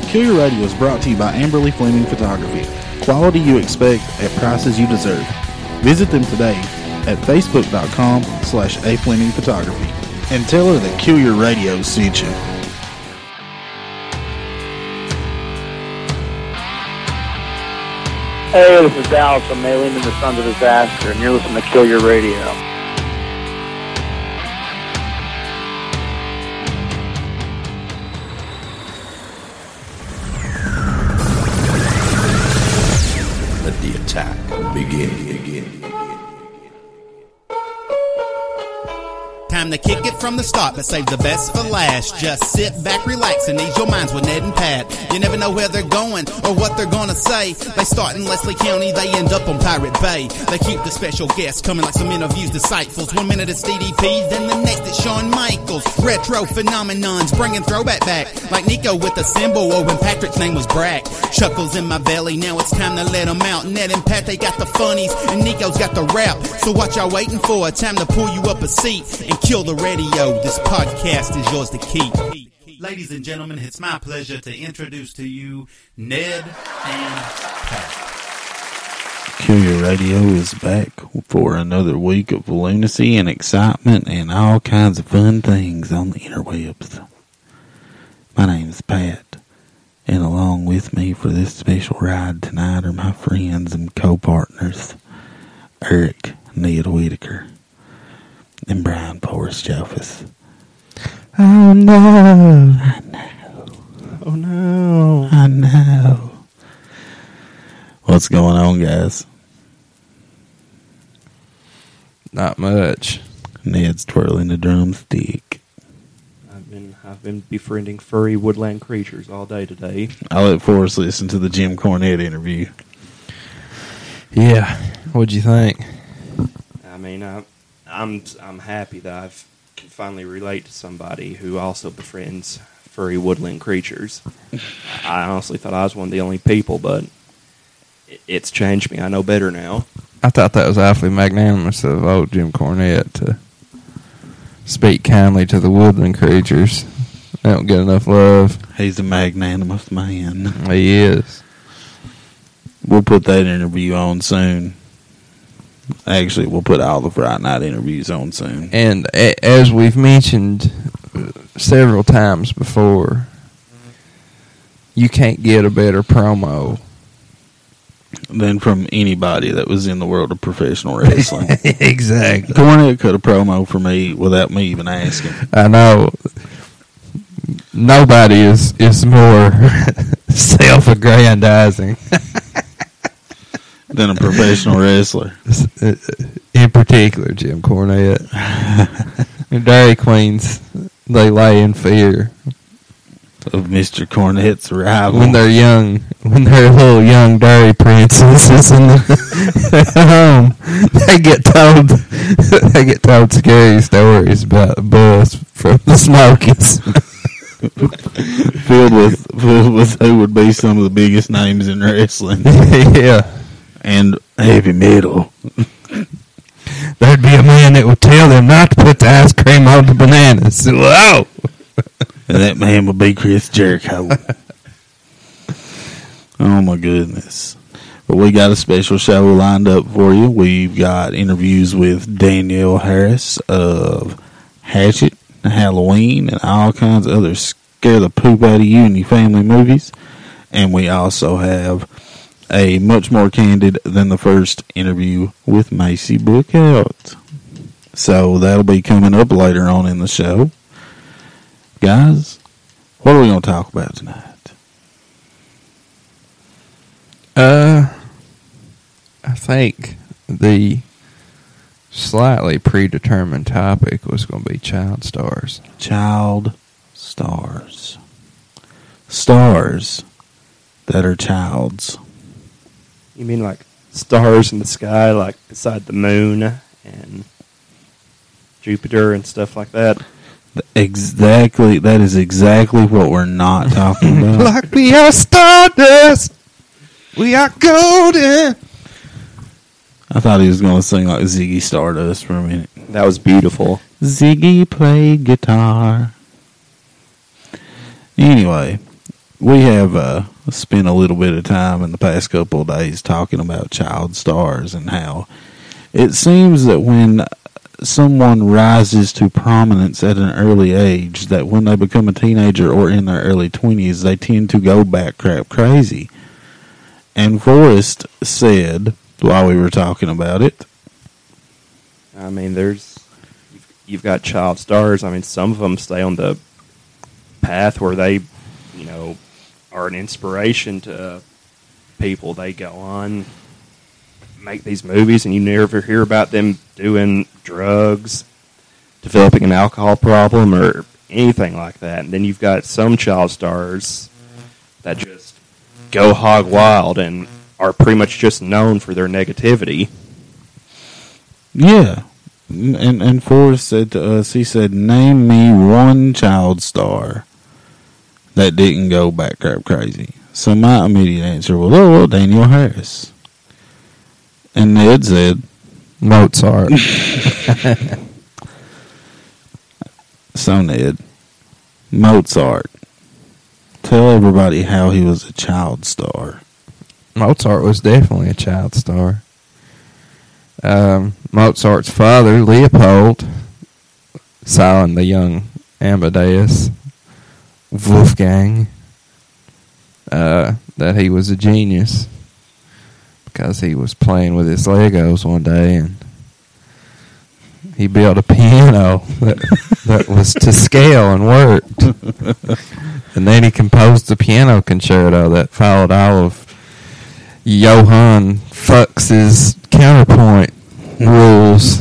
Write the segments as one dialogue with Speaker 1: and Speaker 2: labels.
Speaker 1: Kill Your Radio is brought to you by Amberly Fleming Photography. Quality you expect at prices you deserve. Visit them today at facebook.com/aflemingphotography and tell her that Kill Your Radio sent you.
Speaker 2: Hey, this is Dallas from Mailing in the Sons of Disaster, and you're listening to Kill Your Radio.
Speaker 3: Let the attack begin.
Speaker 4: Time to kick it from the start, but save the best for last. Just sit back, relax, and ease your minds with Ned and Pat. You never know where they're going or what they're gonna say. They start in Leslie County, they end up on Pirate Bay. They keep the special guests coming like some interviews disciples. 1 minute it's DDP, then the next it's Shawn Michaels. Retro phenomenons, bringing throwback back. Like Nico with a symbol, or when Patrick's name was Brack. Chuckles in my belly, now it's time to let them out. Ned and Pat, they got the funnies, and Nico's got the rap. So what y'all waiting for? Time to pull you up a seat and kill the radio. This podcast is yours to keep. Ladies and gentlemen, it's my pleasure to introduce to you Ned and Pat.
Speaker 1: Kill Your Radio is back for another week of lunacy and excitement and all kinds of fun things on the interwebs. My name is Pat, and along with me for this special ride tonight are my friends and co-partners, Eric Ned Whitaker and Brian Forrest Jophus. Oh no! I know.
Speaker 5: Oh no!
Speaker 1: I know. What's going on, guys?
Speaker 5: Not much.
Speaker 1: Ned's twirling the drumstick.
Speaker 5: I've been befriending furry woodland creatures all day today.
Speaker 1: I let Forrest listen to the Jim Cornette interview.
Speaker 5: Yeah, what'd you think? I mean, I'm happy that I can finally relate to somebody who also befriends furry woodland creatures. I honestly thought I was one of the only people, but it's changed me. I know better now. I thought that was awfully magnanimous of old Jim Cornette to speak kindly to the woodland creatures. They don't get enough love.
Speaker 1: He's a magnanimous man.
Speaker 5: He is.
Speaker 1: We'll put that interview on soon. Actually, we'll put all the Friday night interviews on soon.
Speaker 5: And as we've mentioned several times before, you can't get a better promo
Speaker 1: than from anybody that was in the world of professional wrestling.
Speaker 5: Exactly.
Speaker 1: Cornette cut a promo for me without me even asking.
Speaker 5: I know. Nobody is more self-aggrandizing
Speaker 1: than a professional wrestler.
Speaker 5: In particular, Jim Cornette. Dairy Queens, they lay in fear
Speaker 1: of Mr. Cornette's arrival.
Speaker 5: When they're young, when they're little young dairy princesses in the home, they get told scary stories about the bus from the Smokies.
Speaker 1: filled with who would be some of the biggest names in wrestling.
Speaker 5: Yeah.
Speaker 1: And heavy metal.
Speaker 5: There'd be a man that would tell them not to put the ice cream on the bananas. Whoa!
Speaker 1: And that man would be Chris Jericho. Oh my goodness. But we got a special show lined up for you. We've got interviews with Danielle Harris of Hatchet, Halloween, and all kinds of other scare the poop out of you and your family movies. And we also have a much more candid than the first interview with Macy Bookout. So that'll be coming up later on in the show. Guys, what are we going to talk about tonight?
Speaker 5: I think the slightly predetermined topic was going to be child stars.
Speaker 1: Child stars. Stars that are childs.
Speaker 6: You mean like stars in the sky, like beside the moon and Jupiter and stuff like that?
Speaker 1: Exactly. That is exactly what we're not talking about.
Speaker 5: Like we are stardust. We are golden.
Speaker 1: I thought he was going to sing like Ziggy Stardust for a minute.
Speaker 6: That was beautiful.
Speaker 1: Ziggy played guitar. Anyway, we have spent a little bit of time in the past couple of days talking about child stars and how it seems that when someone rises to prominence at an early age, that when they become a teenager or in their early 20s, they tend to go back crap crazy. And Forrest said, while we were talking about it,
Speaker 5: I mean, you've got child stars. I mean, some of them stay on the path where they, are an inspiration to people. They go on, make these movies, and you never hear about them doing drugs, developing an alcohol problem, or anything like that. And then you've got some child stars that just go hog wild and are pretty much just known for their negativity.
Speaker 1: yeah. And Forrest said to us, he said, name me one child star that didn't go back crap crazy. So my immediate answer was, well, Daniel Harris. And Ned said,
Speaker 7: Mozart.
Speaker 1: so Ned, Mozart. Tell everybody how he was a child star.
Speaker 7: Mozart was definitely a child star. Mozart's father, Leopold, saw in the young Amadeus Wolfgang that he was a genius because he was playing with his Legos one day and he built a piano that was to scale and worked. And then he composed the piano concerto that followed all of Johann Fuchs's counterpoint rules.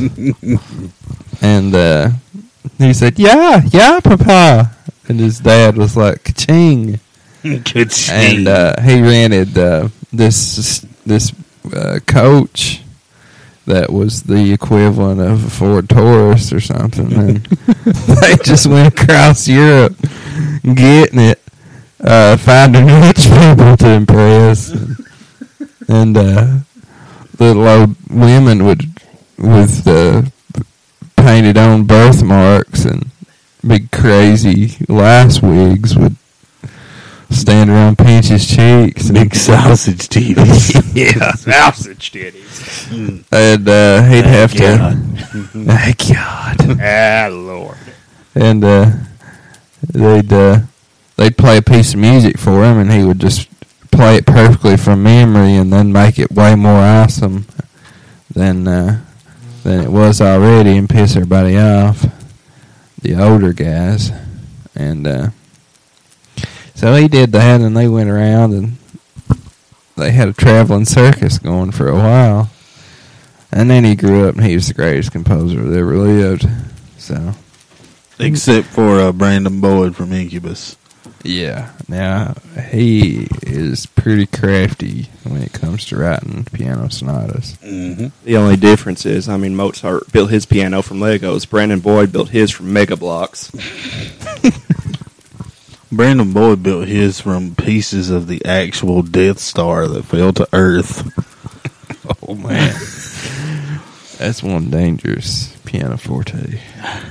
Speaker 7: And he said, yeah, Papa. And his dad was like, ka-ching.
Speaker 1: Ka-ching.
Speaker 7: And he rented this coach that was the equivalent of a Ford Taurus or something. And they just went across Europe getting it, finding rich people to impress. And little old women with painted on birthmarks and big crazy lace wigs would stand around pinch his cheeks.
Speaker 1: Big sausage titties.
Speaker 7: Yeah.
Speaker 5: Sausage titties.
Speaker 7: And he'd have to... My God.
Speaker 5: Ah, Lord.
Speaker 7: And they'd play a piece of music for him, and he would just play it perfectly from memory and then make it way more awesome than it was already and piss everybody off, the older guys. And so he did that, and they went around, and they had a traveling circus going for a while. And then he grew up, and he was the greatest composer that ever lived. So,
Speaker 1: except for Brandon Boyd from Incubus.
Speaker 7: Yeah. Now, he is pretty crafty when it comes to writing piano sonatas.
Speaker 1: Mm-hmm.
Speaker 5: The only difference is, Mozart built his piano from Legos. Brandon Boyd built his from Mega Blocks.
Speaker 1: Brandon Boyd built his from pieces of the actual Death Star that fell to Earth.
Speaker 7: Oh, man. That's one dangerous pianoforte.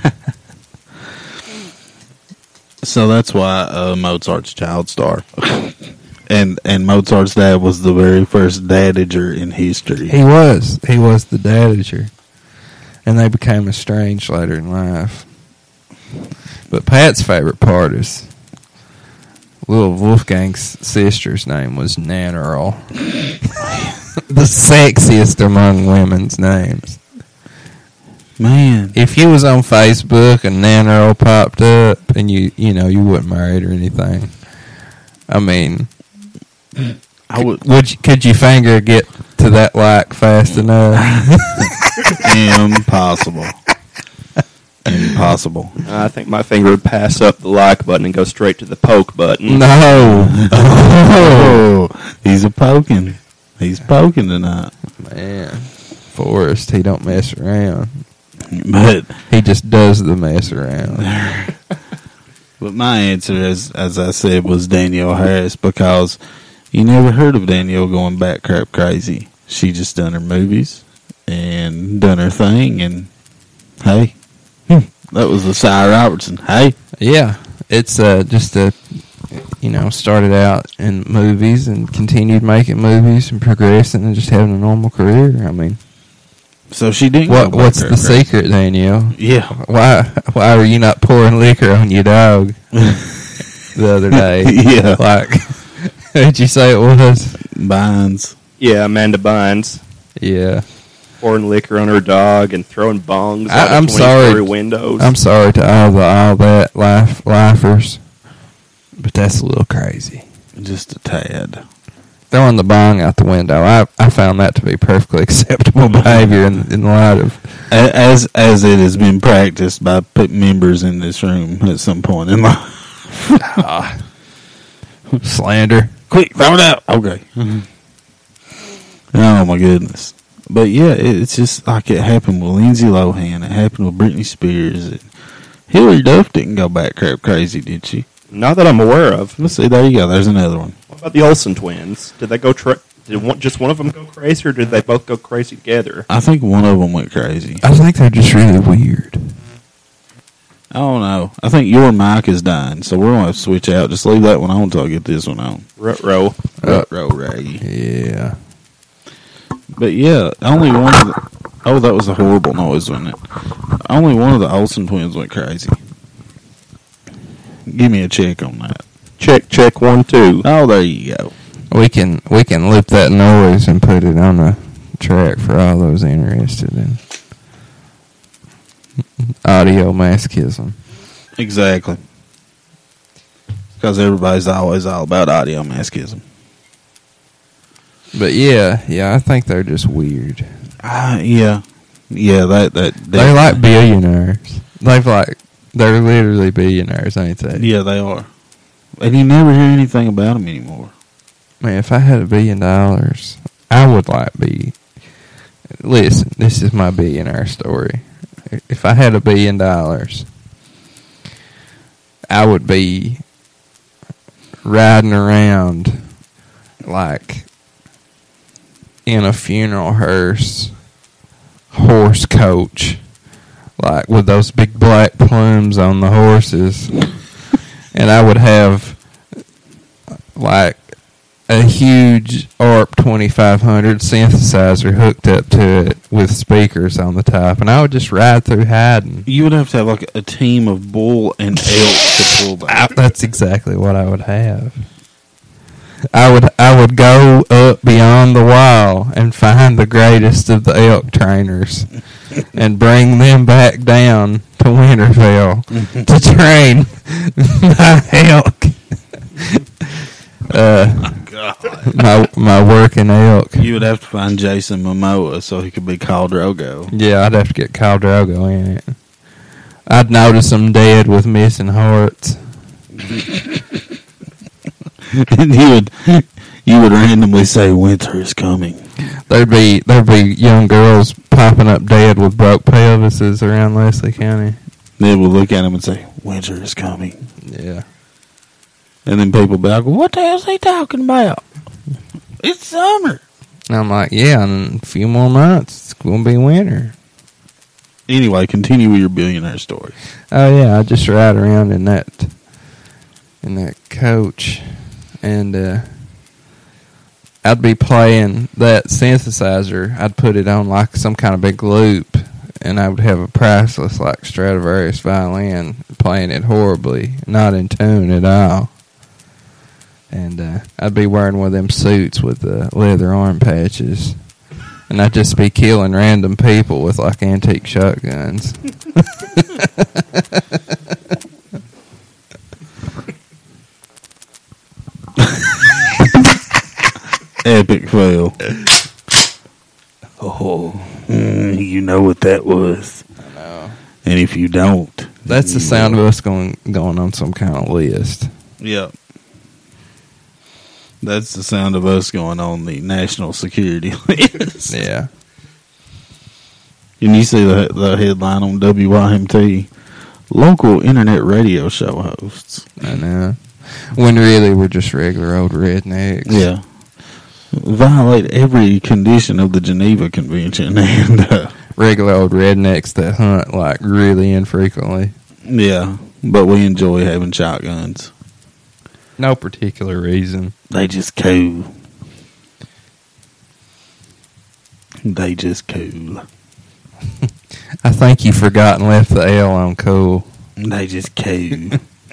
Speaker 1: So that's why Mozart's child star. and Mozart's dad was the very first dadager in history.
Speaker 7: He was the dadager. And they became estranged later in life. But Pat's favorite part is little Wolfgang's sister's name was Nan Earl. The sexiest among women's names.
Speaker 1: Man.
Speaker 7: If you was on Facebook and Nan Earl popped up and you wouldn't marry it or anything, I mean, could your finger get to that like fast enough?
Speaker 1: Impossible. Impossible.
Speaker 5: I think my finger would pass up the like button and go straight to the poke button.
Speaker 7: No.
Speaker 1: Oh, he's poking. He's poking tonight.
Speaker 7: Man, Forrest, he don't mess around.
Speaker 1: But
Speaker 7: he just does the mess around.
Speaker 1: But my answer, as I said, was Danielle Harris, because you never heard of Danielle going back crap crazy. She just done her movies and done her thing, and hey, that was the Cy Robertson. Hey,
Speaker 7: yeah, it's just started out in movies and continued making movies and progressing and just having a normal career. I mean,
Speaker 1: So she didn't.
Speaker 7: what's the secret, Danielle?
Speaker 1: Yeah.
Speaker 7: Why were you not pouring liquor on your dog the other day?
Speaker 1: Yeah.
Speaker 7: Like, who'd you say it was?
Speaker 1: Binds.
Speaker 5: Yeah, Amanda Bynes
Speaker 7: Yeah.
Speaker 5: pouring liquor on her dog and throwing bongs
Speaker 7: I'm
Speaker 5: out of
Speaker 7: sorry.
Speaker 5: 20-story windows.
Speaker 7: I'm sorry to all that lifers, but that's a little crazy.
Speaker 1: Just a tad.
Speaker 7: Throwing the bong out the window, I found that to be perfectly acceptable behavior in light of.
Speaker 1: As it has been practiced by members in this room at some point in life.
Speaker 7: Slander.
Speaker 1: Quick, throw it out. Okay. Oh my goodness. But yeah, it's just like it happened with Lindsay Lohan. It happened with Britney Spears. Hillary Duff didn't go back crap crazy, did she?
Speaker 5: Not that I'm aware of.
Speaker 1: Let's see. There you go. There's another one.
Speaker 5: What about the Olsen twins? Did they go? Just one of them go crazy, or did they both go crazy together?
Speaker 1: I think one of them went crazy.
Speaker 7: I think they're just really weird.
Speaker 1: I don't know. I think your mic is dying, so we're going to switch out. Just leave that one on until I get this one on.
Speaker 5: Ruh-roh.
Speaker 1: Ruh-roh, Ray.
Speaker 7: Yeah.
Speaker 1: But yeah, only one of the... Oh, that was a horrible noise, wasn't it? Only one of the Olsen twins went crazy. Give me a check on that.
Speaker 5: Check 1 2.
Speaker 1: Oh, there you go.
Speaker 7: We can loop that noise and put it on the track for all those interested in audio masochism.
Speaker 1: Exactly. Because everybody's always all about audio masochism.
Speaker 7: But yeah, I think they're just weird.
Speaker 1: Yeah, that
Speaker 7: They like billionaires. They're literally billionaires, ain't they?
Speaker 1: Yeah, they are. And you never hear anything about them anymore.
Speaker 7: Man, if I had $1 billion, I would listen, this is my billionaire story. If I had $1 billion, I would be riding around like in a funeral hearse horse coach, like with those big black plumes on the horses. And I would have like a huge ARP 2500 synthesizer hooked up to it with speakers on the top, and I would just ride through Haddon.
Speaker 1: You would have to have like a team of bull and elk to pull back.
Speaker 7: That's exactly what I would have. I would go up beyond the wall and find the greatest of the elk trainers and bring them back down to Winterfell to train my elk. My working elk.
Speaker 1: You would have to find Jason Momoa so he could be Khal Drogo.
Speaker 7: Yeah, I'd have to get Khal Drogo in it. I'd notice them dead with missing hearts.
Speaker 1: And you would randomly say, "Winter is coming."
Speaker 7: There'd be young girls popping up dead with broke pelvises around Leslie County.
Speaker 1: They would look at him and say, "Winter is coming."
Speaker 7: Yeah.
Speaker 1: And then people be like, "What the hell is he talking about? It's summer."
Speaker 7: And I'm like, yeah, in a few more months, it's going to be winter.
Speaker 1: Anyway, continue with your billionaire story.
Speaker 7: Oh, yeah, I just ride around in that coach, and I'd be playing that synthesizer. I'd put it on like some kind of big loop, and I would have a priceless like Stradivarius violin playing it horribly, not in tune at all. And I'd be wearing one of them suits with the leather arm patches. And I'd just be killing random people with like antique shotguns.
Speaker 1: Epic fail. Oh, you know what that was.
Speaker 7: I know.
Speaker 1: And if you don't,
Speaker 7: That's the sound of us going on some kind of list.
Speaker 1: Yep. That's the sound of us going on the national security list.
Speaker 7: Yeah.
Speaker 1: And you see the headline on WYMT, local internet radio show hosts.
Speaker 7: I know. When really we're just regular old rednecks.
Speaker 1: Yeah. Violate every condition of the Geneva Convention. And
Speaker 7: Regular old rednecks that hunt like really infrequently.
Speaker 1: yeah, but we enjoy having shotguns.
Speaker 7: No particular reason.
Speaker 1: They just cool. They just cool.
Speaker 7: I think you forgot and left the L on cool.
Speaker 1: They just cool.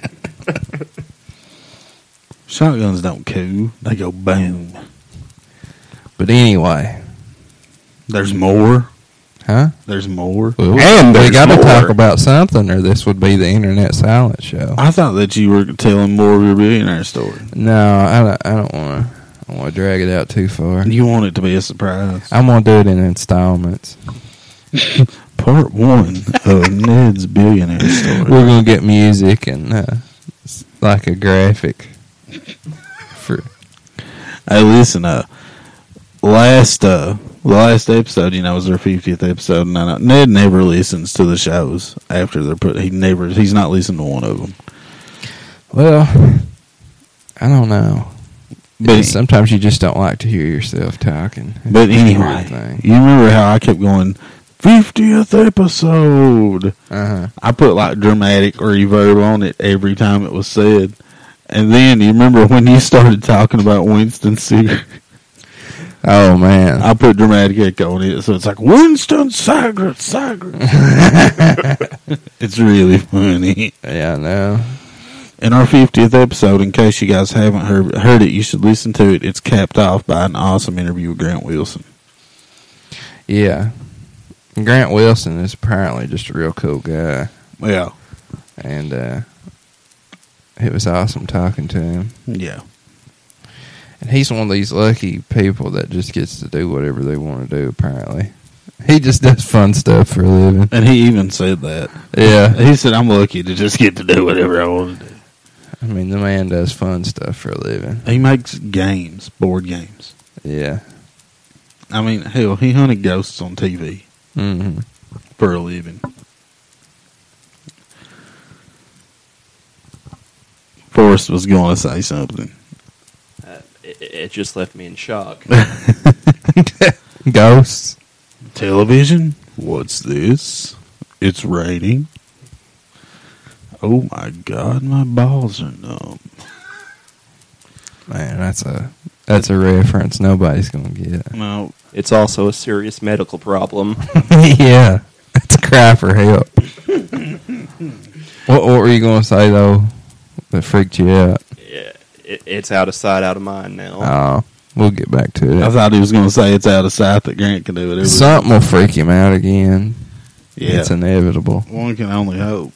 Speaker 1: Shotguns don't cool. They go boom.
Speaker 7: But anyway.
Speaker 1: There's more.
Speaker 7: Huh?
Speaker 1: There's more.
Speaker 7: Well,
Speaker 1: And
Speaker 7: we
Speaker 1: there's
Speaker 7: got to
Speaker 1: more.
Speaker 7: talk about something, or this would be the Internet Silent Show.
Speaker 1: I thought that you were telling more of your billionaire story.
Speaker 7: No, I don't want to. I want to drag it out too far.
Speaker 1: You want it to be a surprise.
Speaker 7: I'm gonna do it in installments.
Speaker 1: Part 1 of Ned's billionaire story.
Speaker 7: We're gonna get music and like a graphic. For
Speaker 1: Hey, listen. The last episode, was their 50th episode, and Ned never listens to the shows after they're put. He's not listened to one of them.
Speaker 7: well, I don't know.
Speaker 1: But
Speaker 7: Sometimes you just don't like to hear yourself talking.
Speaker 1: But
Speaker 7: It's a weird
Speaker 1: anyway,
Speaker 7: thing.
Speaker 1: you remember how I kept going 50th episode?
Speaker 7: Uh-huh.
Speaker 1: I put like dramatic reverb on it every time it was said. And then you remember when you started talking about Winston cigarette?
Speaker 7: Oh man,
Speaker 1: I put dramatic echo on it, so it's like Winston cigarette. It's really funny.
Speaker 7: yeah, no.
Speaker 1: In our 50th episode, in case you guys haven't heard it, you should listen to it. It's capped off by an awesome interview with Grant Wilson.
Speaker 7: Yeah, Grant Wilson is apparently just a real cool guy,
Speaker 1: Yeah.
Speaker 7: and it was awesome talking to him.
Speaker 1: Yeah.
Speaker 7: And he's one of these lucky people that just gets to do whatever they want to do, apparently. He just does fun stuff for a living.
Speaker 1: And he even said that.
Speaker 7: Yeah.
Speaker 1: He said, I'm lucky to just get to do whatever I want to do.
Speaker 7: I mean, the man does fun stuff for a living.
Speaker 1: He makes games, board games.
Speaker 7: Yeah.
Speaker 1: I mean, hell, he hunted ghosts on TV
Speaker 7: Mm-hmm.
Speaker 1: for a living. Forrest was going to say something.
Speaker 5: It just left me in shock.
Speaker 7: Ghosts.
Speaker 1: Television? What's this? It's raining. Oh my God, my balls are numb.
Speaker 7: Man, that's a reference nobody's gonna get.
Speaker 1: No,
Speaker 5: It's also a serious medical problem.
Speaker 7: Yeah. It's a cry for help. What were you gonna say though that freaked you out?
Speaker 5: It's out of sight, out of mind now.
Speaker 7: Oh, we'll get back to
Speaker 1: I
Speaker 7: it.
Speaker 1: thought he was going to say it's out of sight that Grant can do whatever.
Speaker 7: Something will freak him out again.
Speaker 1: Yeah,
Speaker 7: It's inevitable.
Speaker 1: one can only hope.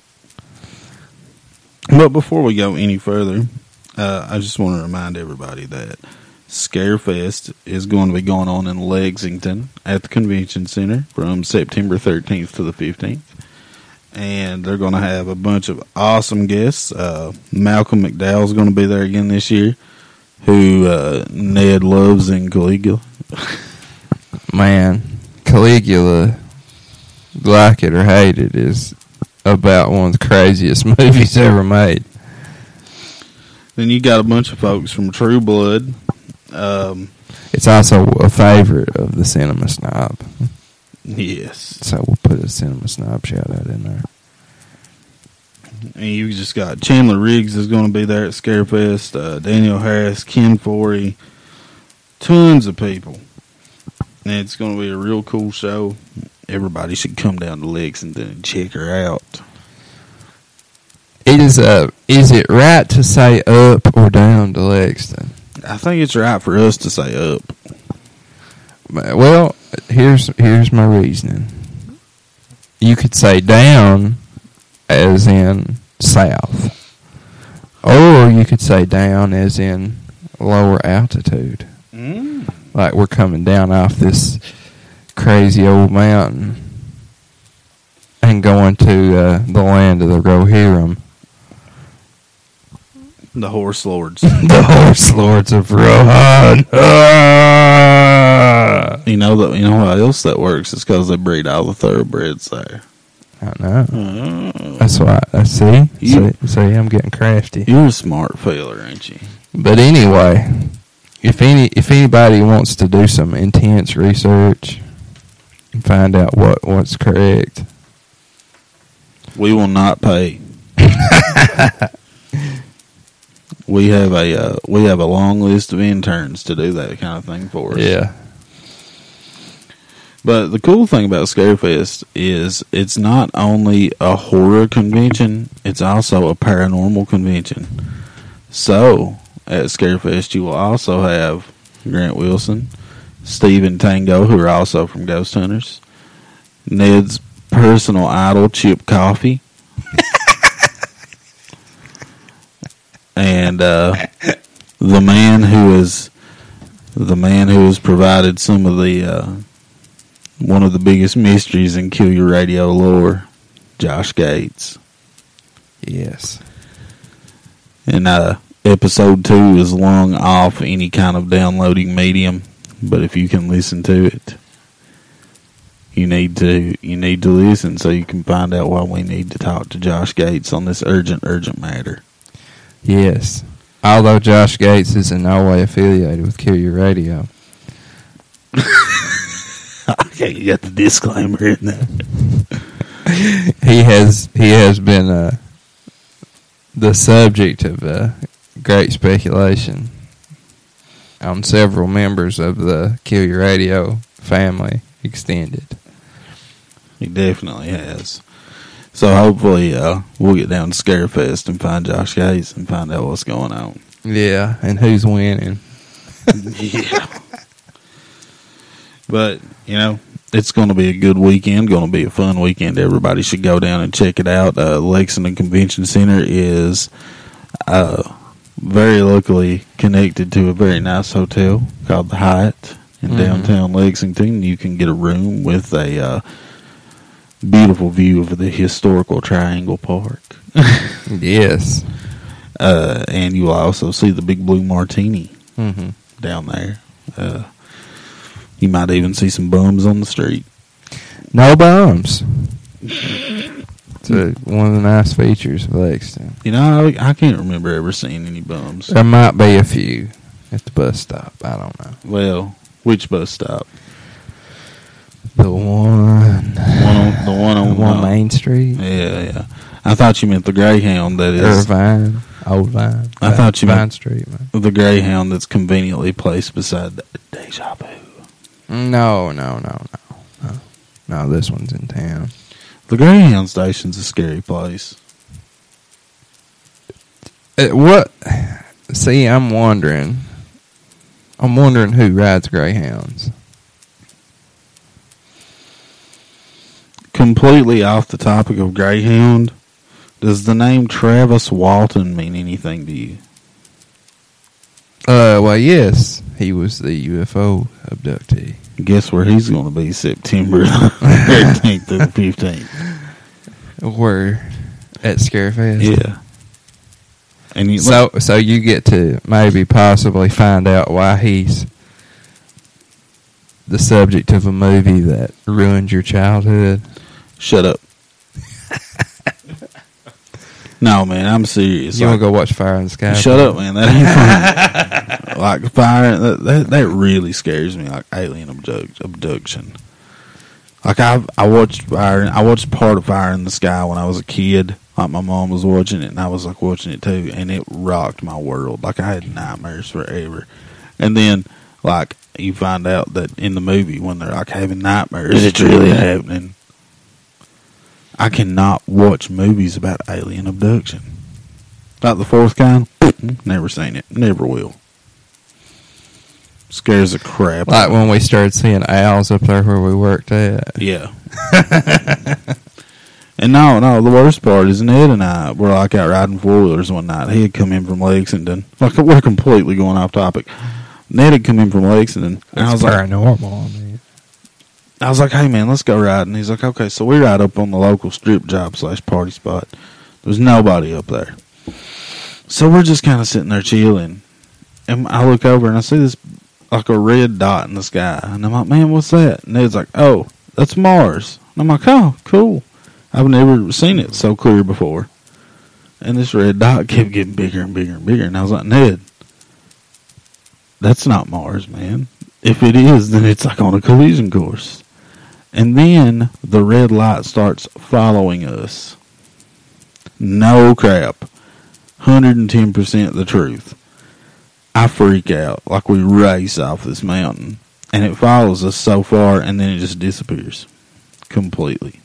Speaker 1: But before we go any further, I just want to remind everybody that Scarefest is going to be going on in Lexington at the Convention Center from September 13th to the 15th. And they're going to have a bunch of awesome guests. Malcolm McDowell's going to be there again this year, who Ned loves in Caligula.
Speaker 7: Man, Caligula, like it or hate it, is about one of the craziest movies ever made.
Speaker 1: Then you got a bunch of folks from True Blood.
Speaker 7: It's also a favorite of the Cinema Snob.
Speaker 1: Yes.
Speaker 7: So we'll put a Cinema Snob shout out in there.
Speaker 1: And you just got Chandler Riggs is going to be there at Scarefest. Daniel Harris, Ken Forey, tons of people. And it's going to be a real cool show. Everybody should come down to Lexington and check her out.
Speaker 7: It is it right to say up or down to Lexington?
Speaker 1: I think it's right for us to say up.
Speaker 7: Well, here's my reasoning. You could say down as in south. Or you could say down as in lower altitude. Like we're coming down off this crazy old mountain and going to the land of the Rohirrim.
Speaker 1: The Horse Lords.
Speaker 7: The Horse Lords of Rohan.
Speaker 1: You know what else that works? It's because they breed all the thoroughbreds there.
Speaker 7: I know. That's why I see. See, I'm getting crafty.
Speaker 1: You're a smart feller, ain't you?
Speaker 7: But anyway, if anybody wants to do some intense research and find out what's correct,
Speaker 1: We will not pay. we have a long list of interns to do that kind of thing for us.
Speaker 7: Yeah.
Speaker 1: But the cool thing about Scarefest is it's not only a horror convention, it's also a paranormal convention. So, at Scarefest, you will also have Grant Wilson, Stephen Tango, who are also from Ghost Hunters, Ned's personal idol, Chip Coffee, and the man who has provided some of the one of the biggest mysteries in Kill Your Radio lore, Josh Gates.
Speaker 7: Yes.
Speaker 1: And episode 2 is long off any kind of downloading medium, but if you can listen to it, you need to listen so you can find out why we need to talk to Josh Gates on this urgent matter.
Speaker 7: Yes. Although Josh Gates is in no way affiliated with Kill Your Radio.
Speaker 1: Okay, you got the disclaimer in there.
Speaker 7: He has been the subject of great speculation on several members of the Kill Your Radio family extended.
Speaker 1: He definitely has. So hopefully we'll get down to Scarefest and find Josh Gates and find out what's going on.
Speaker 7: Yeah, and who's winning.
Speaker 1: Yeah. But, it's going to be a good weekend, going to be a fun weekend. Everybody should go down and check it out. Lexington Convention Center is very locally connected to a very nice hotel called the Hyatt in downtown Lexington. You can get a room with a beautiful view of the historical Triangle Park.
Speaker 7: Yes.
Speaker 1: And you will also see the Big Blue Martini down there. You might even see some bums on the street.
Speaker 7: No bums. It's one of the nice features of Lexington.
Speaker 1: I can't remember ever seeing any bums.
Speaker 7: There might be a few at the bus stop. I don't know.
Speaker 1: Well, which bus stop?
Speaker 7: The one on Main Street.
Speaker 1: Yeah. I thought you meant the Greyhound that is
Speaker 7: Irvine, Old Vine.
Speaker 1: I thought you
Speaker 7: Vine
Speaker 1: meant
Speaker 7: Street, man.
Speaker 1: the Greyhound that's conveniently placed beside the Deja Vu.
Speaker 7: No. No, this one's in town.
Speaker 1: The Greyhound station's a scary place.
Speaker 7: What? See, I'm wondering who rides Greyhounds.
Speaker 1: Completely off the topic of Greyhound, does the name Travis Walton mean anything to you?
Speaker 7: Well, yes. He was the UFO abductee.
Speaker 1: Guess where he's going to be September 13th through the 15th.
Speaker 7: Where? At Scarefest?
Speaker 1: Yeah. And
Speaker 7: so you get to maybe possibly find out why he's the subject of a movie that ruined your childhood.
Speaker 1: Shut up. No, man, I'm serious.
Speaker 7: You want to go watch Fire in the Sky?
Speaker 1: Shut up, man. That ain't funny. Like, fire, that really scares me, like alien abduction. Like, I watched part of Fire in the Sky when I was a kid. Like, my mom was watching it, and I was, like, watching it, too, and it rocked my world. Like, I had nightmares forever. And then, like, you find out that in the movie, when they're, like, having nightmares, it's really happening. I cannot watch movies about alien abduction. Like the fourth kind, never seen it. Never will. Scares the crap
Speaker 7: Like
Speaker 1: out
Speaker 7: when we started seeing owls up there where we worked at.
Speaker 1: Yeah. And no, the worst part is Ned and I were like out riding four-wheelers one night. He had come in from Lexington. Like, we're completely going off topic. Ned had come in from Lexington. And I was
Speaker 7: paranormal, I mean.
Speaker 1: I was like, hey, man, let's go riding. He's like, okay. So we ride up on the local strip job / party spot. There's nobody up there. So we're just kind of sitting there chilling. And I look over and I see this, like a red dot in the sky. And I'm like, man, what's that? And Ned's like, oh, that's Mars. And I'm like, oh, cool. I've never seen it so clear before. And this red dot kept getting bigger and bigger and bigger. And I was like, Ned, that's not Mars, man. If it is, then it's like on a collision course. And then the red light starts following us. No crap. 110% the truth. I freak out like we race off this mountain, and it follows us so far, and then it just disappears completely.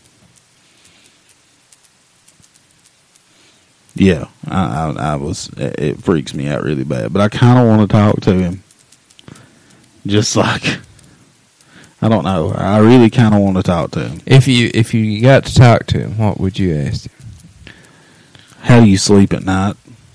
Speaker 1: Yeah, I was. It freaks me out really bad, but I kind of want to talk to him. Just like, I don't know. I really kind of want to talk to him.
Speaker 7: If you got to talk to him, what would you ask him?
Speaker 1: How do you sleep at night?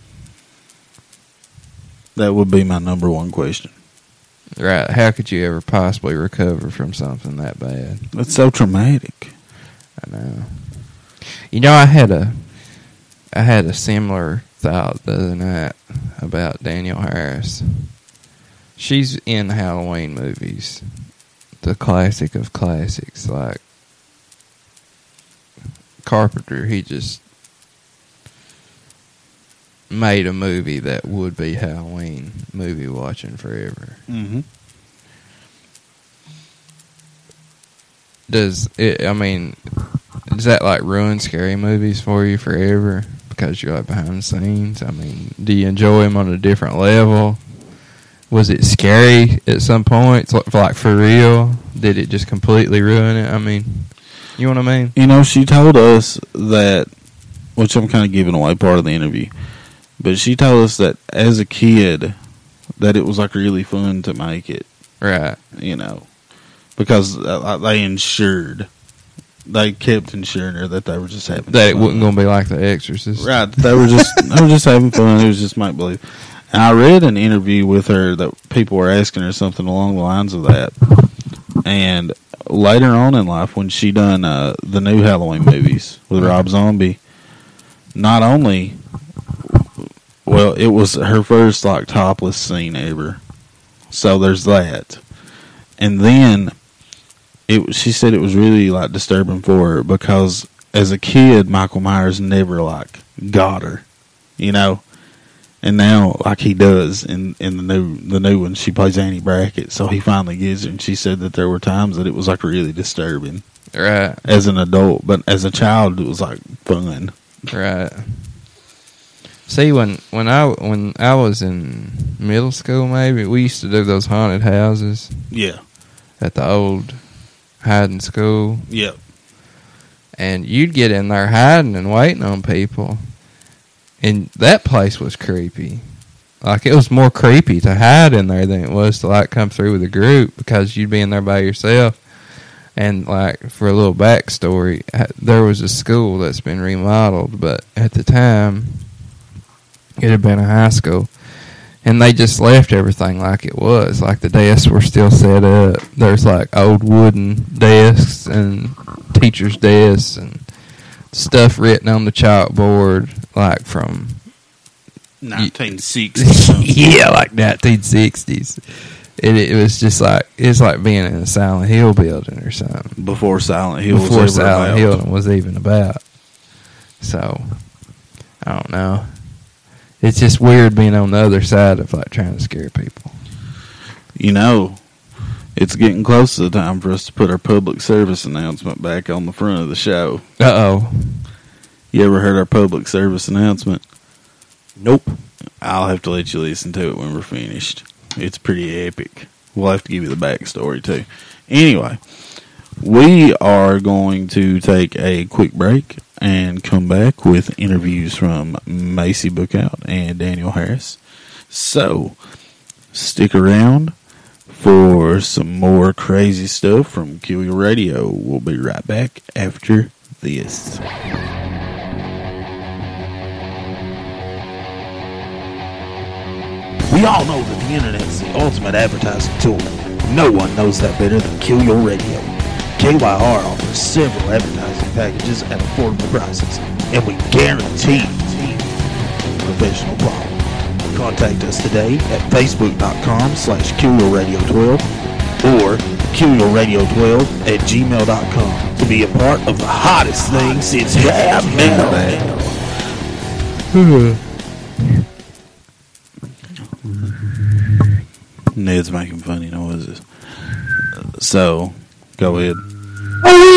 Speaker 1: That would be my number one question.
Speaker 7: Right. How could you ever possibly recover from something that bad?
Speaker 1: That's so traumatic.
Speaker 7: I know. You know, I had a similar thought the other night about Danielle Harris. She's in Halloween movies, the classic of classics. Like Carpenter, he just made a movie that would be Halloween movie watching forever.
Speaker 1: Mm-hmm.
Speaker 7: Does that like ruin scary movies for you forever because you're like behind the scenes? I mean, do you enjoy them on a different level? Was it scary at some point? Like for real? Did it just completely ruin it? I mean, you know what I mean?
Speaker 1: You know, she told us that, which I'm kind of giving away part of the interview, but she told us that as a kid, that it was like really fun to make it.
Speaker 7: Right.
Speaker 1: You know, because they kept ensuring her that they were just having
Speaker 7: that
Speaker 1: fun.
Speaker 7: It wasn't going to be like The Exorcist.
Speaker 1: Right. They were just having fun. It was just make believe. And I read an interview with her that people were asking her something along the lines of that. And later on in life, when she done the new Halloween movies with Rob Zombie, not only, well, it was her first like topless scene ever. So there's that. And then she said it was really like disturbing for her because as a kid, Michael Myers never like got her, you know. And now, like he does in the new one, she plays Annie Brackett, so he finally gets her. And she said that there were times that it was like really disturbing,
Speaker 7: right? As
Speaker 1: an adult, but as a child, it was like fun,
Speaker 7: right? See, when I was in middle school, maybe we used to do those haunted houses.
Speaker 1: Yeah,
Speaker 7: at the old hiding school.
Speaker 1: Yep.
Speaker 7: And you'd get in there hiding and waiting on people. And that place was creepy. Like, it was more creepy to hide in there than it was to, like, come through with a group because you'd be in there by yourself. And, like, for a little backstory, there was a school that's been remodeled, but at the time, it had been a high school. And they just left everything like it was. Like, the desks were still set up. There's, like, old wooden desks and teachers' desks and stuff written on the chalkboard, like from
Speaker 1: 1960s.
Speaker 7: Yeah, like 1960s. It was just like, it's like being in a Silent Hill building or something.
Speaker 1: Before Silent Hill
Speaker 7: was even about. So, I don't know. It's just weird being on the other side of like trying to scare people.
Speaker 1: You know, it's getting close to the time for us to put our public service announcement back on the front of the show.
Speaker 7: Uh-oh.
Speaker 1: You ever heard our public service announcement?
Speaker 5: Nope.
Speaker 1: I'll have to let you listen to it when we're finished. It's pretty epic. We'll have to give you the backstory, too. Anyway, we are going to take a quick break and come back with interviews from Macy Bookout and Danielle Harris. So, stick around for some more crazy stuff from Kill Your Radio. We'll be right back after this. We all know that the internet's the ultimate advertising tool. No one knows that better than Kill Your Radio. KYR offers several advertising packages at affordable prices, and we guarantee professional quality. Contact us today at facebook.com/KillYourRadio12 or KillYourRadio12@gmail.com to be a part of the hottest thing since hair metal. Ned's making funny noises. So, go ahead.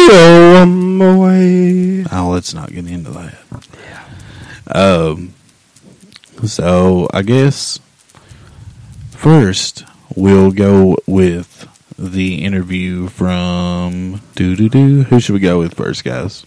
Speaker 1: Oh, let's not get into that. Yeah. So I guess first we'll go with the interview from Who should we go with first, guys?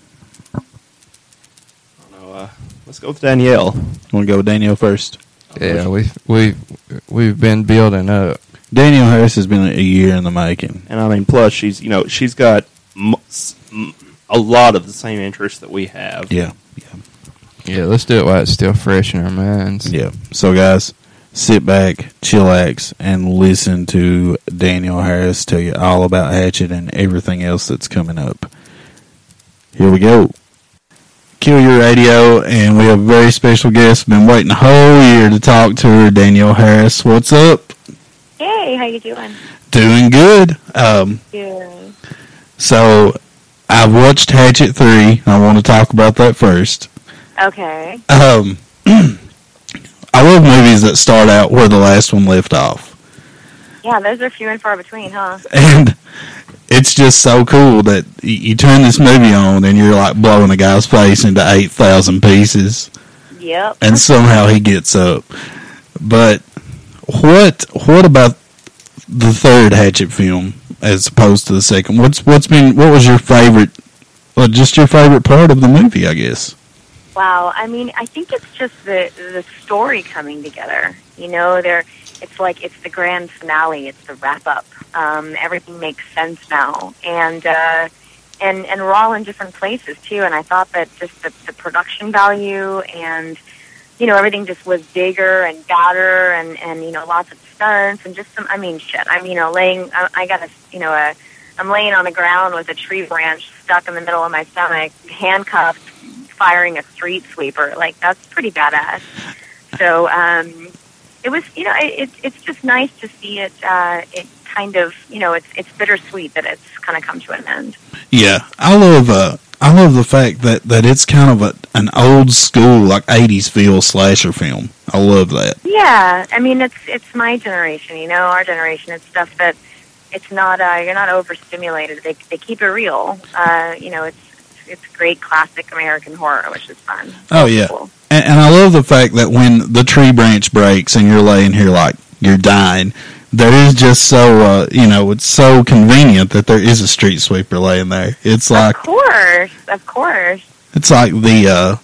Speaker 5: Let's go with Danielle.
Speaker 1: Want to go with Danielle first?
Speaker 7: Yeah, we've been building up.
Speaker 1: Danielle Harris has been a year in the making,
Speaker 5: And I mean, plus she's got a lot of the same interests that we have.
Speaker 1: Yeah.
Speaker 7: Yeah, let's do it while it's still fresh in our minds.
Speaker 1: Yeah. So, guys, sit back, chillax, and listen to Danielle Harris tell you all about Hatchet and everything else that's coming up. Here we go. Kill Your Radio, and we have a very special guest. Been waiting a whole year to talk to her, Danielle Harris. What's up?
Speaker 8: Hey, how you doing?
Speaker 1: Doing good.
Speaker 8: Yeah.
Speaker 1: So, I've watched Hatchet 3. I want to talk about that first.
Speaker 8: Okay.
Speaker 1: I love movies that start out where the last one left off.
Speaker 8: Yeah, those are few and far between, huh?
Speaker 1: And it's just so cool that you turn this movie on and you're like blowing a guy's face into 8,000 pieces.
Speaker 8: Yep.
Speaker 1: And somehow he gets up. But what about the third Hatchet film as opposed to the second? What was your favorite, just your favorite part of the movie, I guess?
Speaker 8: Wow. I mean, I think it's just the story coming together. You know, it's the grand finale. It's the wrap up. Everything makes sense now, and we're all in different places too. And I thought that just the production value and everything just was bigger and badder, and lots of stunts and just some. I mean, shit. I'm I'm laying on the ground with a tree branch stuck in the middle of my stomach, handcuffed, firing a street sweeper. Like, that's pretty badass. So it was, it's just nice to see it. It kind of, it's bittersweet that it's kind of come to an end.
Speaker 1: Yeah, I love the fact that it's kind of an old school, like 80s feel slasher film. I love that.
Speaker 8: Yeah, I mean, it's my generation. Our generation. It's stuff that it's not. You're not overstimulated. They keep it real. It's great classic American horror, which is fun.
Speaker 1: Oh, yeah.
Speaker 8: Cool.
Speaker 1: And I love the fact that when the tree branch breaks and you're laying here like you're dying, there is just so, it's so convenient that there is a street sweeper laying there. It's like...
Speaker 8: Of course.
Speaker 1: It's like the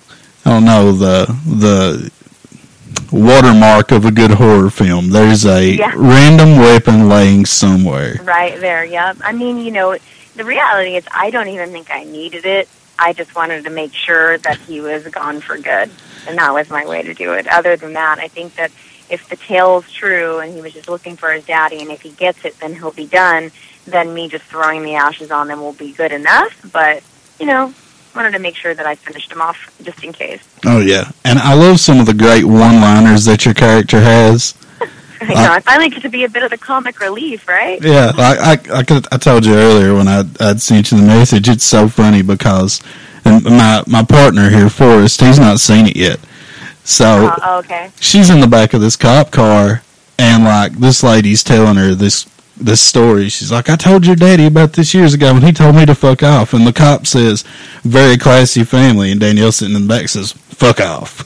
Speaker 1: watermark of a good horror film. There's a random weapon laying somewhere.
Speaker 8: Right there, yep. I mean, the reality is I don't even think I needed it. I just wanted to make sure that he was gone for good, and that was my way to do it. Other than that, I think that if the tale's true and he was just looking for his daddy, and if he gets it, then he'll be done, then me just throwing the ashes on them will be good enough. But, wanted to make sure that I finished him off just in case.
Speaker 1: Oh, yeah. And I love some of the great one-liners that your character has.
Speaker 8: I know. I finally get to be a bit of the comic relief, right?
Speaker 1: Yeah, I told you earlier when I'd sent you the message, it's so funny because and my partner here, Forrest, he's not seen it yet. So
Speaker 8: okay.
Speaker 1: She's in the back of this cop car, and like this lady's telling her this story. She's like, I told your daddy about this years ago, and he told me to fuck off. And the cop says, very classy family, and Danielle sitting in the back says, fuck off.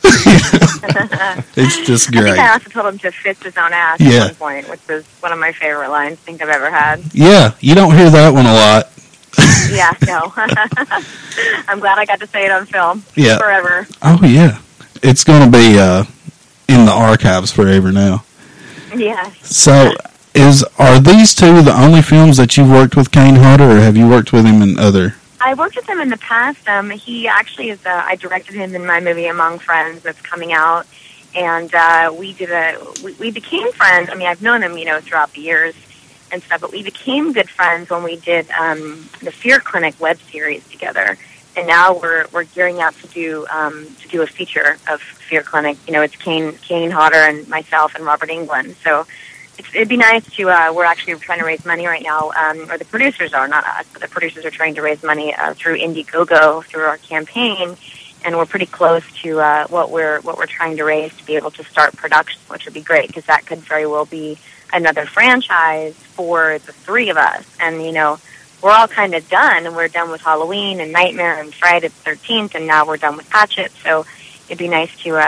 Speaker 1: It's just great.
Speaker 8: I think I also told him to fist his own ass at one point, which was one of my favorite lines I think I've ever had.
Speaker 1: Yeah, you don't hear that one a lot.
Speaker 8: Yeah, no. I'm glad I got to say it on film.
Speaker 1: Yeah.
Speaker 8: Forever.
Speaker 1: Oh, yeah. It's going to be in the archives forever now.
Speaker 8: Yes.
Speaker 1: So, are these two the only films that you've worked with Kane Hodder, or have you worked with him in other?
Speaker 8: I worked with him in the past. He actually is. I directed him in my movie Among Friends that's coming out, and we became friends. I mean, I've known him, throughout the years and stuff, but we became good friends when we did the Fear Clinic web series together. And now we're gearing up to do a feature of Fear Clinic. It's Kane Hodder and myself and Robert Englund. So it'd be nice to. We're actually trying to raise money right now, or the producers are, not us, but the producers are trying to raise money through Indiegogo through our campaign, and we're pretty close to what we're trying to raise to be able to start production, which would be great because that could very well be another franchise for the three of us. And we're all kind of done, and we're done with Halloween and Nightmare and Friday the 13th, and now we're done with Hatchet. So it'd be nice to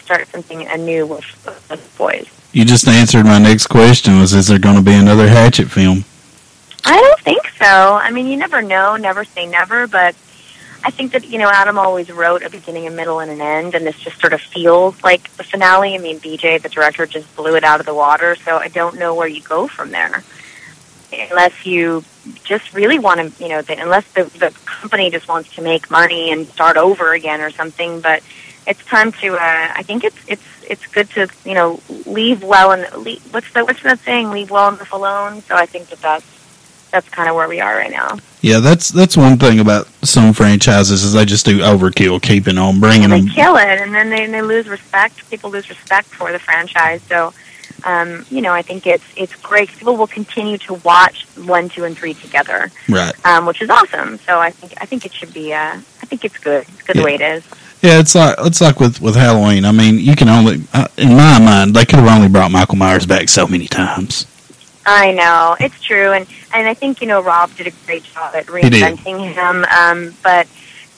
Speaker 8: start something anew with the boys.
Speaker 1: You just answered my next question, is there going to be another Hatchet film?
Speaker 8: I don't think so. I mean, you never know, never say never, but I think that, Adam always wrote a beginning, a middle, and an end, and this just sort of feels like the finale. I mean, BJ, the director, just blew it out of the water, so I don't know where you go from there. Unless you just really want to, unless the company just wants to make money and start over again or something, but it's time to, I think it's good to, leave well and, what's that saying, leave well enough alone, so I think that's kind of where we are right now.
Speaker 1: Yeah, that's one thing about some franchises is they just do overkill, keeping on, bringing them.
Speaker 8: They kill it, and then they lose respect. People lose respect for the franchise. So, I think it's great. People will continue to watch 1, 2, and 3 together,
Speaker 1: right?
Speaker 8: Which is awesome. So I think it should be. I think it's good. It's good the way it is.
Speaker 1: Yeah, it's like with Halloween. I mean, you can only, in my mind, they could have only brought Michael Myers back so many times.
Speaker 8: I know, it's true, and I think, Rob did a great job at reinventing him, but,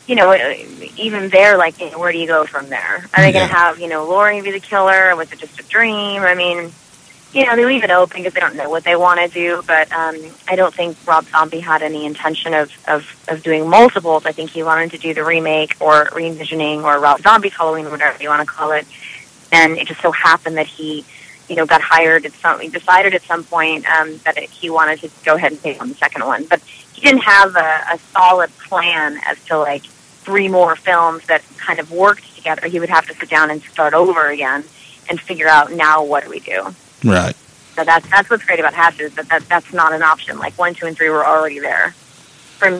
Speaker 8: even there, like, where do you go from there? Are they going to have, Laurie be the killer, or was it just a dream? I mean, they leave it open because they don't know what they want to do, but I don't think Rob Zombie had any intention of doing multiples. I think he wanted to do the remake or re-envisioning or Rob Zombie's Halloween, whatever you want to call it, and it just so happened that he got hired he decided at some point that he wanted to go ahead and take on the second one. But he didn't have a solid plan as to, 3 more films that kind of worked together. He would have to sit down and start over again and figure out, now what do we do?
Speaker 1: Right.
Speaker 8: So that's what's great about Hatchet, is that's not an option. 1, 2, and 3 were already there. From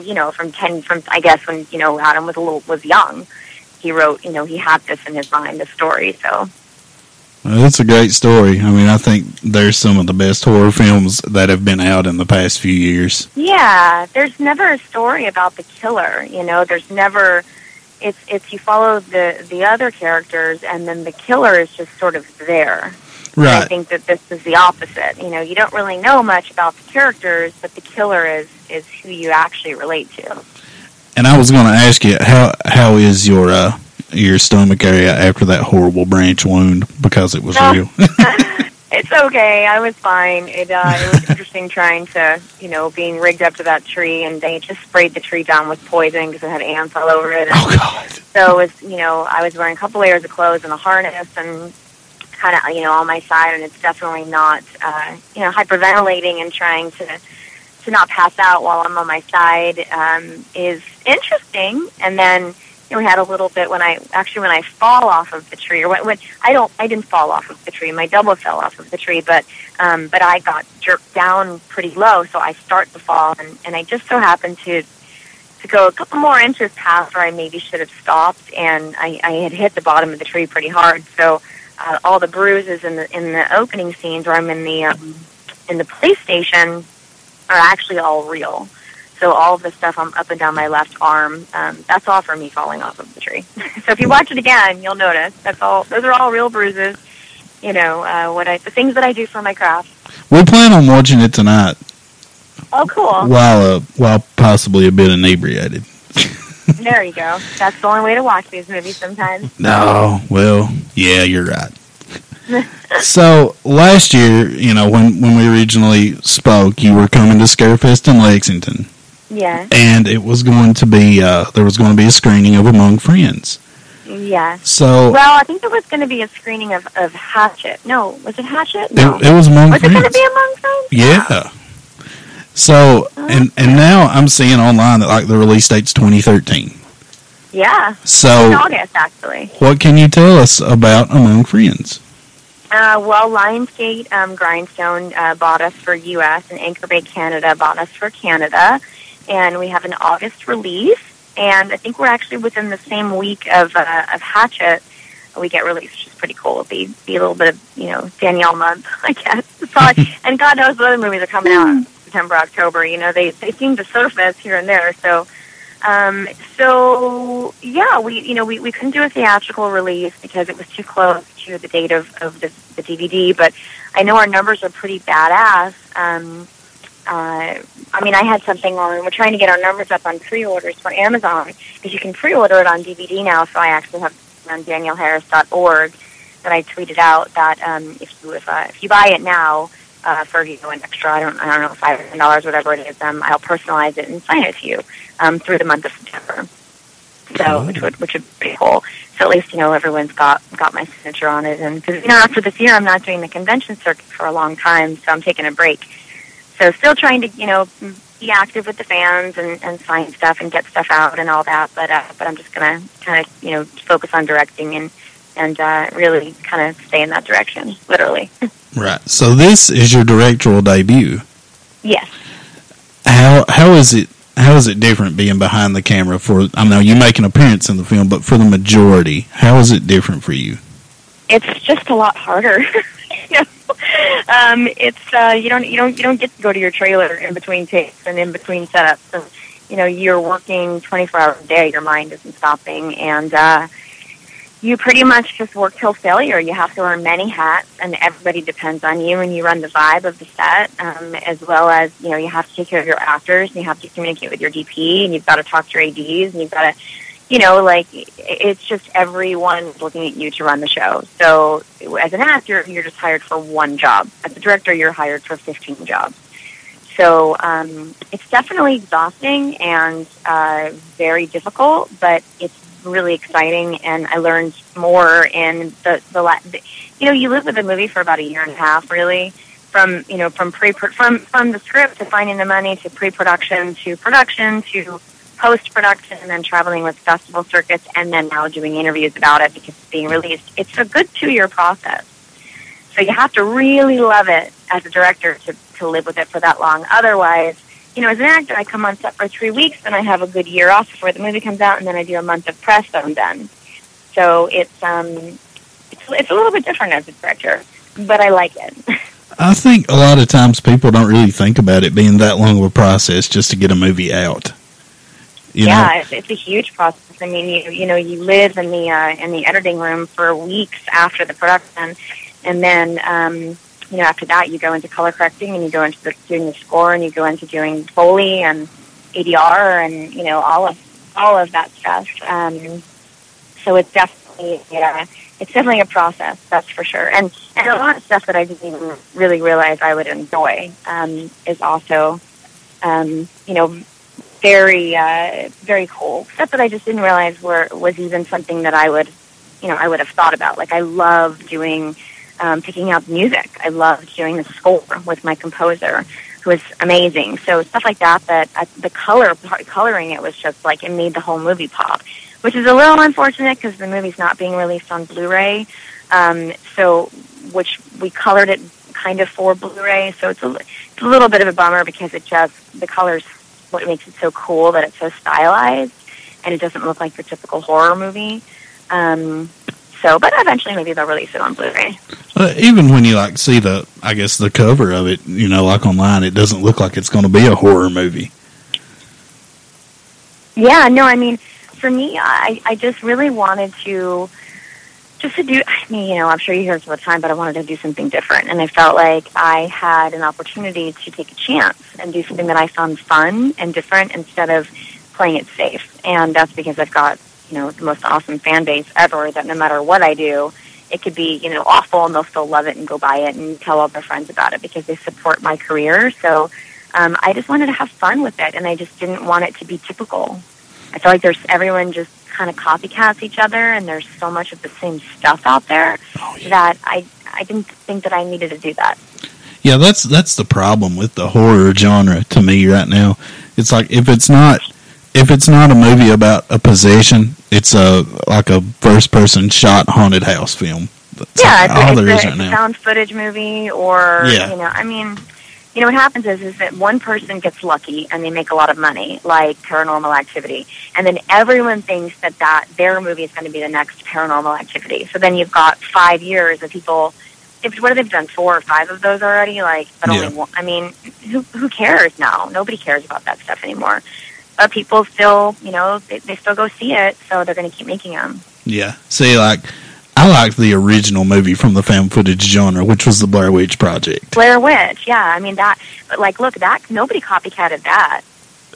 Speaker 8: I guess when, Adam was young. He wrote, he had this in his mind, the story, so...
Speaker 1: It's a great story. I mean, I think there's some of the best horror films that have been out in the past few years.
Speaker 8: Yeah, there's never a story about the killer, there's never, it's you follow the other characters and then the killer is just sort of there.
Speaker 1: Right.
Speaker 8: And I think that this is the opposite. You don't really know much about the characters, but the killer is who you actually relate to.
Speaker 1: And I was going to ask you, how is your stomach area after that horrible branch wound, because it was real?
Speaker 8: It's okay. I was fine. It was interesting trying to, being rigged up to that tree, and they just sprayed the tree down with poison because it had ants all over it.
Speaker 1: Oh, God.
Speaker 8: So it was, I was wearing a couple layers of clothes and a harness and kind of, on my side, and it's definitely not, hyperventilating and trying to not pass out while I'm on my side is interesting. And then, we had a little bit when I fall off of the tree, or when I didn't fall off of the tree. My double fell off of the tree, but I got jerked down pretty low, so I start to fall, and I just so happened to go a couple more inches past where I maybe should have stopped, and I had hit the bottom of the tree pretty hard. So all the bruises in the opening scenes where I'm in the police station are actually all real. So all of the stuff up and down my left arm, that's all from me falling off of the tree. So if you watch it again, you'll notice that's all. Those are all real bruises. The things that I do for my craft.
Speaker 1: We plan on watching it tonight.
Speaker 8: Oh, cool.
Speaker 1: While possibly a bit inebriated.
Speaker 8: There you go. That's the only way to watch these movies sometimes.
Speaker 1: No, well, yeah, you're right. So last year, when we originally spoke, you were coming to Scarefest in Lexington.
Speaker 8: Yeah.
Speaker 1: And it was going to be there was going to be a screening of Among Friends.
Speaker 8: Yeah.
Speaker 1: So
Speaker 8: I think there was going to be a screening of Hatchet. No, was it Hatchet? No.
Speaker 1: It was Among Friends.
Speaker 8: Was it going to be Among Friends?
Speaker 1: Yeah. So and now I'm seeing online that the release date's 2013.
Speaker 8: Yeah.
Speaker 1: So
Speaker 8: in August, actually.
Speaker 1: What can you tell us about Among Friends?
Speaker 8: Lionsgate Grindstone bought us for U.S. and Anchor Bay Canada bought us for Canada, and we have an August release. And I think we're actually within the same week of Hatchet. We get released, which is pretty cool. It'll be a little bit of Danielle month, I guess. Probably, and God knows what other movies are coming out in September, October. They seem to surface here and there. So we couldn't do a theatrical release because it was too close to the date of the DVD. But I know our numbers are pretty badass. I had something on. We're trying to get our numbers up on pre-orders for Amazon because you can pre-order it on DVD now. So I actually have it on DanielleHarris.org, that I tweeted out that if you buy it now for an extra, I don't know, $500, whatever it is, I'll personalize it and sign it to you through the month of September. So which would be pretty cool. So at least everyone's got my signature on it, and because after this year I'm not doing the convention circuit for a long time, so I'm taking a break. So still trying to be active with the fans and sign stuff and get stuff out and all that, but I'm just gonna kind of focus on directing and really kind of stay in that direction, literally.
Speaker 1: Right. So this is your directorial debut.
Speaker 8: Yes.
Speaker 1: How is it? How is it different being behind the camera I know you make an appearance in the film, but for the majority, how is it different for you?
Speaker 8: It's just a lot harder. It's you don't get to go to your trailer in between takes and in between setups, and you're working 24 hours a day. Your mind isn't stopping, and you pretty much just work till failure. You have to wear many hats, and everybody depends on you, and you run the vibe of the set, as well as, you have to take care of your actors, and you have to communicate with your DP, and you've got to talk to your ADs, and you've got to, it's just everyone looking at you to run the show. So as an actor, you're just hired for one job. As a director, you're hired for 15 jobs. So it's definitely exhausting and very difficult, but it's really exciting, and I learned more in you live with a movie for about a year and a half, really, from the script to finding the money to pre-production to production to post-production, and then traveling with festival circuits, and then now doing interviews about it because it's being released. It's a good 2-year process. So you have to really love it as a director to live with it for that long. Otherwise, as an actor, I come on set for 3 weeks, then I have a good year off before the movie comes out, and then I do a month of press, then I'm done. So it's a little bit different as a director, but I like it.
Speaker 1: I think a lot of times people don't really think about it being that long of a process just to get a movie out.
Speaker 8: It's a huge process. I mean, you live in the editing room for weeks after the production, and then after that, you go into color correcting, and you go into doing the score, and you go into doing Foley and ADR, and all of that stuff. So it's definitely a process, that's for sure. And a lot of stuff that I didn't even really realize I would enjoy is also, very very cool stuff that I just didn't realize was even something that I would have thought about. Like I love doing. Picking out music. I loved doing the score with my composer, who was amazing. So stuff like that the coloring it was just like, it made the whole movie pop, which is a little unfortunate because the movie's not being released on Blu-ray. Which we colored it kind of for Blu-ray. So it's a little bit of a bummer because the colors, what makes it so cool that it's so stylized and it doesn't look like your typical horror movie. But eventually maybe they'll release it on Blu-ray.
Speaker 1: Even when you see the cover of it, online, it doesn't look like it's going to be a horror movie.
Speaker 8: Yeah, no, I mean, for me, I just really wanted to do, I'm sure you hear this all the time, but I wanted to do something different. And I felt like I had an opportunity to take a chance and do something that I found fun and different instead of playing it safe. And that's because I've got the most awesome fan base ever, that no matter what I do, it could be, awful, and they'll still love it and go buy it and tell all their friends about it because they support my career. So I just wanted to have fun with it, and I just didn't want it to be typical. I feel like everyone just kind of copycats each other, and there's so much of the same stuff out there that I didn't think that I needed to do that.
Speaker 1: Yeah, that's the problem with the horror genre to me right now. It's like if it's not a movie about a possession, it's like a first-person shot haunted house film. That's
Speaker 8: it's a found footage movie, or what happens is that one person gets lucky and they make a lot of money, like Paranormal Activity, and then everyone thinks that their movie is going to be the next Paranormal Activity. So then you've got 5 years of people. What have they done? 4 or 5 of those already? Only one. I mean, who cares now? Nobody cares about that stuff anymore. But people still, they still go see it, so they're going to keep making them. Yeah.
Speaker 1: See, I liked the original movie from the found footage genre, which was the Blair Witch Project.
Speaker 8: Blair Witch, yeah. I mean, that, but look, that, nobody copycatted that.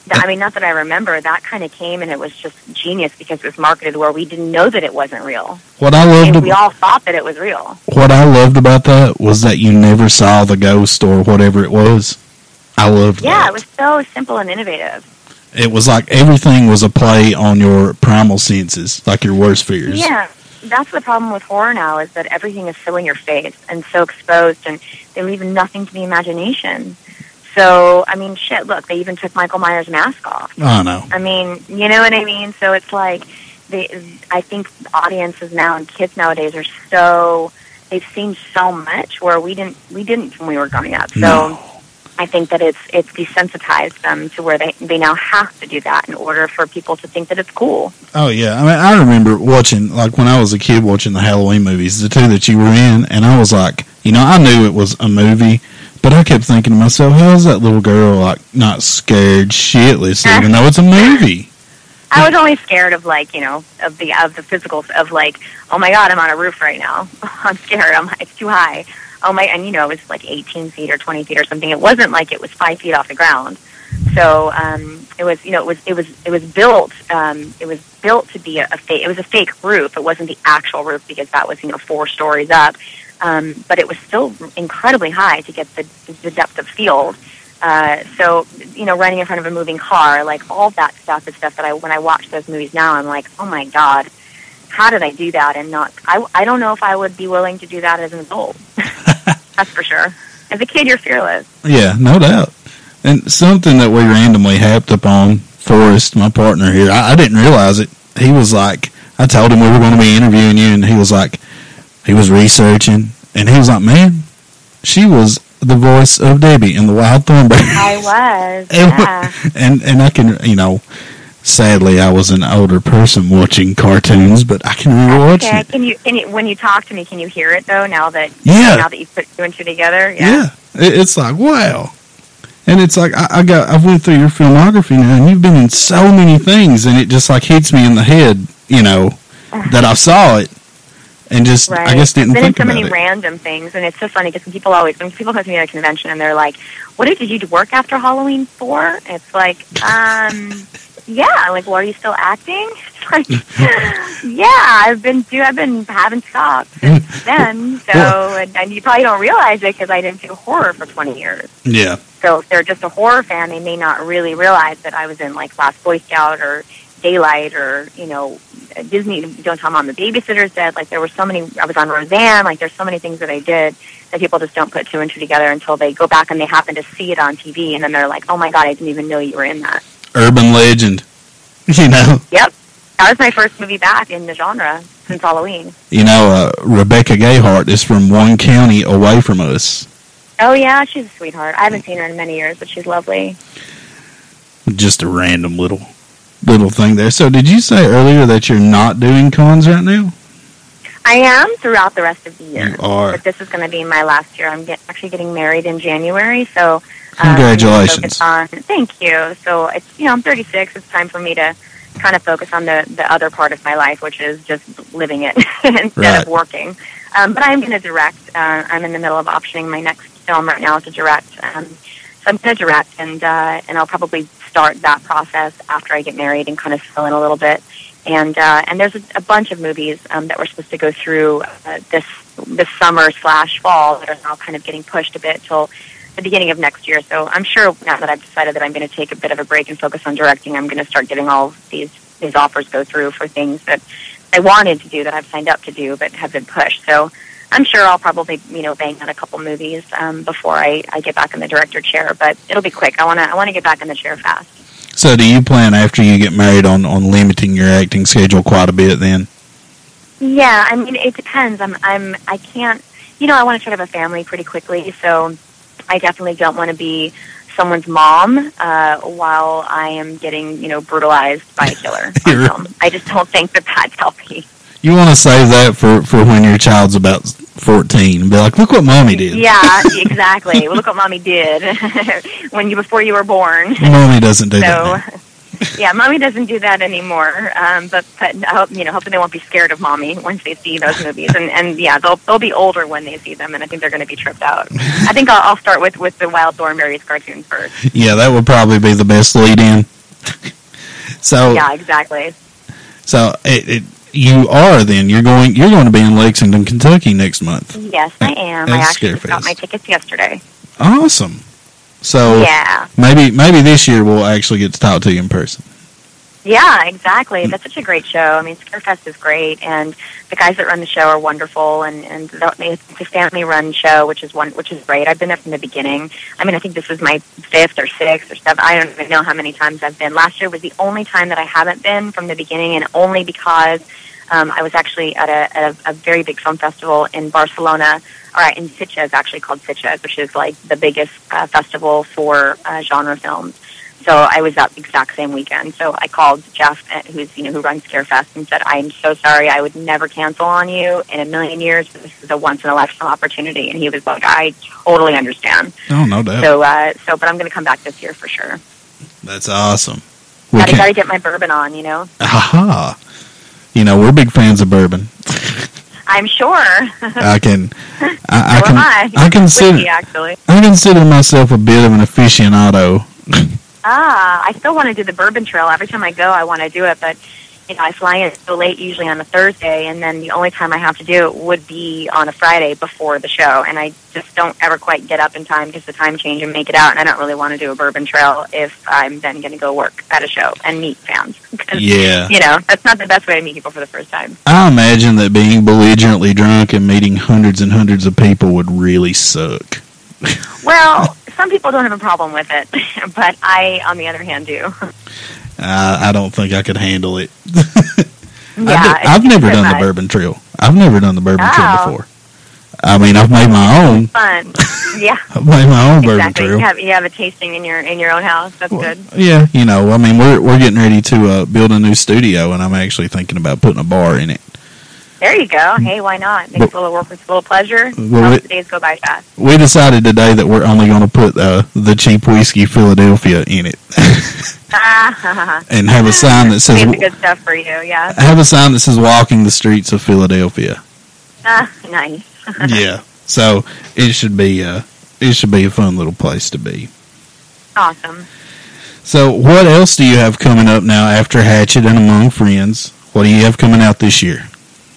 Speaker 8: I mean, not that I remember. That kind of came, and it was just genius because it was marketed where we didn't know that it wasn't real.
Speaker 1: What I loved,
Speaker 8: we all thought that it was real.
Speaker 1: What I loved about that was that you never saw the ghost or whatever it was. I loved that.
Speaker 8: Yeah, it was so simple and innovative.
Speaker 1: It was like everything was a play on your primal senses, like your worst fears.
Speaker 8: Yeah, that's the problem with horror now, is that everything is so in your face and so exposed, and they leave nothing to the imagination. So, I mean, shit, look, they even took Michael Myers' mask off.
Speaker 1: I know.
Speaker 8: I mean, you know what I mean? So it's like, I think audiences now and kids nowadays are so, they've seen so much where we didn't when we were growing up. So
Speaker 1: No.
Speaker 8: I think that it's desensitized them to where they now have to do that in order for people to think that it's cool.
Speaker 1: Oh, yeah. I mean, I remember watching, like, when I was a kid watching the Halloween movies, the two that you were in, and I was like, you know, I knew it was a movie, but I kept thinking to myself, how is that little girl, like, not scared shitless, even though it's a movie?
Speaker 8: I was only scared of, like, you know, of the physicals of, like, oh my God, I'm on a roof right now. I'm scared. It's too high. Oh my, and you know, it was like 18 feet or 20 feet or something. It wasn't like it was 5 feet off the ground. So it was, you know, it was built to be a fake. It was a fake roof. It wasn't the actual roof because that was, you know, 4 stories up. But it was still incredibly high to get the depth of field. So, you know, running in front of a moving car, like all that stuff is stuff that when I watch those movies now, I'm like, oh my God, how did I do that? And I don't know if I would be willing to do that as an adult. That's for sure. As a kid, you're fearless.
Speaker 1: Yeah, no doubt. And something that we randomly happed upon, Forrest, my partner here, I didn't realize it. He was like, I told him we were going to be interviewing you, and he was like, he was researching, and he was like, man, she was the voice of Debbie in the Wild Thornberrys.
Speaker 8: I was, yeah.
Speaker 1: And I can, you know, sadly, I was an older person watching cartoons, but I can rewatch it.
Speaker 8: Can you, when you talk to me, can you hear it though? Now that you put 2 and 2 together,
Speaker 1: yeah. It's like, wow. And it's like I went through your filmography now, and you've been in so many things, and it just like hits me in the head, you know, that I saw it, and just
Speaker 8: right.
Speaker 1: I guess didn't think
Speaker 8: about it. I've been in so many
Speaker 1: it.
Speaker 8: random things, and it's so funny because when people come to me at a convention and they're like, "What did you work after Halloween for?" It's like, yeah, like, well, are you still acting? It's like, yeah, I've been having stopped since then. So, and you probably don't realize it because I didn't do horror for 20 years.
Speaker 1: Yeah.
Speaker 8: So if they're just a horror fan, they may not really realize that I was in, like, Last Boy Scout or Daylight or, you know, Disney, Don't Tell Mom the Babysitter's Dead. Like, there were so many, I was on Roseanne. Like, there's so many things that I did that people just don't put 2 and 2 together until they go back and they happen to see it on TV. And then they're like, oh, my God, I didn't even know you were in that.
Speaker 1: Urban legend, you know.
Speaker 8: Yep. That was my first movie back in the genre since Halloween.
Speaker 1: You know, Rebecca Gayheart is from one county away from us.
Speaker 8: Oh, yeah, she's a sweetheart. I haven't seen her in many years, but she's lovely.
Speaker 1: Just a random little thing there. So did you say earlier that you're not doing cons right now?
Speaker 8: I am throughout the rest of the year.
Speaker 1: You are.
Speaker 8: But this is going to be my last year. I'm actually getting married in January, so...
Speaker 1: Congratulations.
Speaker 8: Thank you. So, it's, you know, I'm 36. It's time for me to kind of focus on the other part of my life, which is just living it instead of working. But I'm going to direct. I'm in the middle of optioning my next film right now to direct. So I'm going to direct, and I'll probably start that process after I get married and kind of fill in a little bit. And there's a bunch of movies that we're supposed to go through this summer/fall that are now kind of getting pushed a bit till the beginning of next year. So I'm sure now that I've decided that I'm going to take a bit of a break and focus on directing, I'm going to start getting all of these offers go through for things that I wanted to do, that I've signed up to do, but have been pushed. So I'm sure I'll probably, you know, bang out a couple movies before I get back in the director chair, but it'll be quick. I want to get back in the chair fast.
Speaker 1: So do you plan after you get married on limiting your acting schedule quite a bit then?
Speaker 8: Yeah, I mean, it depends. I can't, you know, I want to try to have a family pretty quickly, so I definitely don't want to be someone's mom while I am getting, you know, brutalized by a killer on film. I just don't think that that's healthy.
Speaker 1: You want to save that for when your child's about 14 and be like, look what Mommy did.
Speaker 8: Yeah, exactly. Well, look what Mommy did before you were born.
Speaker 1: Mommy doesn't do that.
Speaker 8: Yeah, Mommy doesn't do that anymore. But you know, hopefully they won't be scared of Mommy once they see those movies. And yeah, they'll be older when they see them, and I think they're going to be tripped out. I think I'll start with the Wild Thornberrys cartoon first.
Speaker 1: Yeah, that would probably be the best lead in. So
Speaker 8: Yeah, exactly.
Speaker 1: So you are then you're going to be in Lexington, Kentucky next month.
Speaker 8: Yes, I am.
Speaker 1: At
Speaker 8: I actually just
Speaker 1: Scarefest.
Speaker 8: got my tickets yesterday.
Speaker 1: Awesome. So
Speaker 8: Yeah.
Speaker 1: maybe this year we'll actually get to talk to you in person.
Speaker 8: Yeah, exactly. That's such a great show. I mean, Scarefest is great, and the guys that run the show are wonderful, and it's a family-run show, which is great. I've been there from the beginning. I mean, I think this is my 5th or 6th or 7th. I don't even know how many times I've been. Last year was the only time that I haven't been from the beginning, and only because I was actually at a very big film festival in Barcelona, or in Sitges, actually called Sitges, which is like the biggest festival for genre films. So I was up exact same weekend. So I called Jeff, who runs Scarefest, and said, "I'm so sorry. I would never cancel on you in a million years. But this is a once in a lifetime opportunity." And he was like, "I totally understand."
Speaker 1: Oh, no doubt.
Speaker 8: So, but I'm going to come back this year for sure.
Speaker 1: That's awesome.
Speaker 8: Got to get my bourbon on, you know.
Speaker 1: Aha. We're big fans of bourbon.
Speaker 8: I'm sure.
Speaker 1: I
Speaker 8: actually.
Speaker 1: I consider myself a bit of an aficionado.
Speaker 8: I still want to do the bourbon trail. Every time I go, I want to do it, but I fly in so late, usually on a Thursday, and then the only time I have to do it would be on a Friday before the show, and I just don't ever quite get up in time because the time change and make it out, and I don't really want to do a bourbon trail if I'm then going to go work at a show and meet fans.
Speaker 1: Yeah.
Speaker 8: That's not the best way to meet people for the first time.
Speaker 1: I imagine that being belligerently drunk and meeting hundreds and hundreds of people would really suck.
Speaker 8: Well, some people don't have a problem with it, but I, on the other hand, do.
Speaker 1: I don't think I could handle it.
Speaker 8: Yeah,
Speaker 1: I've never done the bourbon trail. I've never done the bourbon trail before. I mean, I've made my own.
Speaker 8: Fun. Yeah.
Speaker 1: I've made my own bourbon trail.
Speaker 8: You have a tasting in your own house. That's good.
Speaker 1: Yeah, I mean, we're getting ready to build a new studio, and I'm actually thinking about putting a bar in it.
Speaker 8: There you go. Hey, why not? Makes a little work with a little pleasure.
Speaker 1: Well,
Speaker 8: the days go by fast.
Speaker 1: We decided today that we're only going to put the cheap whiskey Philadelphia in it. And have a sign that says...
Speaker 8: It's the good stuff for you, yeah.
Speaker 1: Have a sign that says walking the streets of Philadelphia.
Speaker 8: Nice.
Speaker 1: Yeah. So it should be a fun little place to be.
Speaker 8: Awesome.
Speaker 1: So what else do you have coming up now after Hatchet and Among Friends? What do you have coming out this year?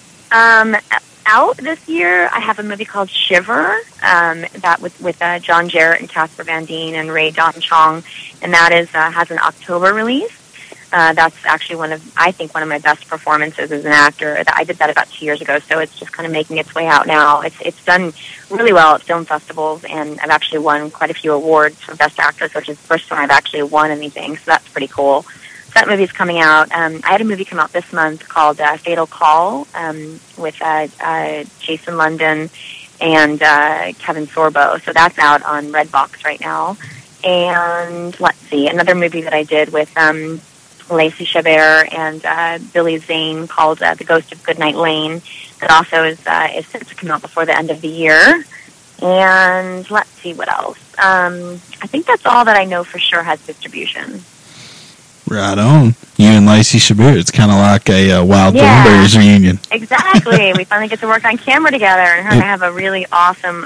Speaker 8: Out this year, I have a movie called Shiver, that with John Jarrett and Casper Van Dien and Ray Don Chong, and that has an October release. That's actually one of my best performances as an actor. I did that about 2 years ago, so it's just kind of making its way out now. It's done really well at film festivals, and I've actually won quite a few awards for Best Actress, which is the first time I've actually won anything, so that's pretty cool. So that movie's coming out. I had a movie come out this month called Fatal Call with Jason London and Kevin Sorbo. So that's out on Redbox right now. And let's see, another movie that I did with Lacey Chabert and Billy Zane called The Ghost of Goodnight Lane. That also is set to come out before the end of the year. And let's see what else. I think that's all that I know for sure has distribution.
Speaker 1: Right on. You and Lacey Chabert, it's kind of like a Wild Thornberrys reunion.
Speaker 8: Exactly. We finally get to work on camera together, and her and I have a really awesome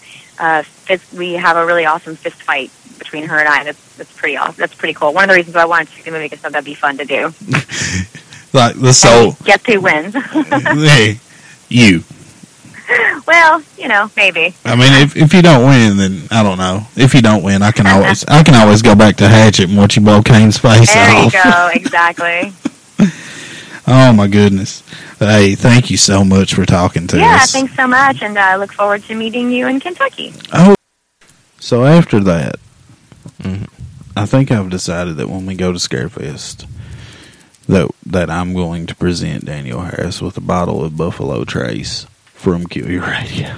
Speaker 8: fist fight between her and I. That's pretty awesome. That's pretty cool. One of the reasons why I wanted to see the movie, because I thought that'd be fun to do.
Speaker 1: Like the soul.
Speaker 8: Guess who wins?
Speaker 1: Hey, you.
Speaker 8: Well, maybe.
Speaker 1: I mean, if you don't win, then I don't know. If you don't win, I can always go back to Hatchet and watch you blow Kane's face off.
Speaker 8: There you go. Exactly.
Speaker 1: Oh my goodness! Hey, thank you so much for talking to us.
Speaker 8: Yeah, thanks so much, and I look forward to meeting you in Kentucky.
Speaker 1: Oh, so after that, I think I've decided that when we go to Scarefest, that I'm going to present Danielle Harris with a bottle of Buffalo Trace from Kill Your Radio.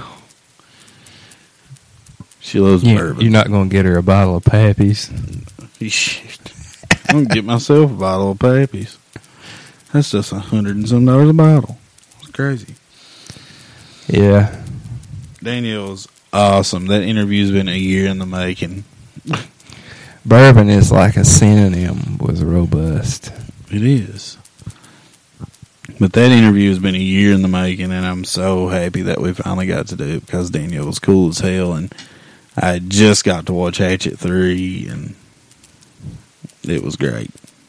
Speaker 1: She loves bourbon.
Speaker 7: You're not going to get her a bottle of Pappy's.
Speaker 1: I'm going to get myself a bottle of Pappy's. That's just $100 and some a bottle. It's crazy.
Speaker 7: Yeah.
Speaker 1: Danielle's awesome. That interview's been a year in the making.
Speaker 7: Bourbon is like a synonym with robust.
Speaker 1: It is. But that interview has been a year in the making, and I'm so happy that we finally got to do it because Danielle was cool as hell, and I just got to watch Hatchet 3, and it was great.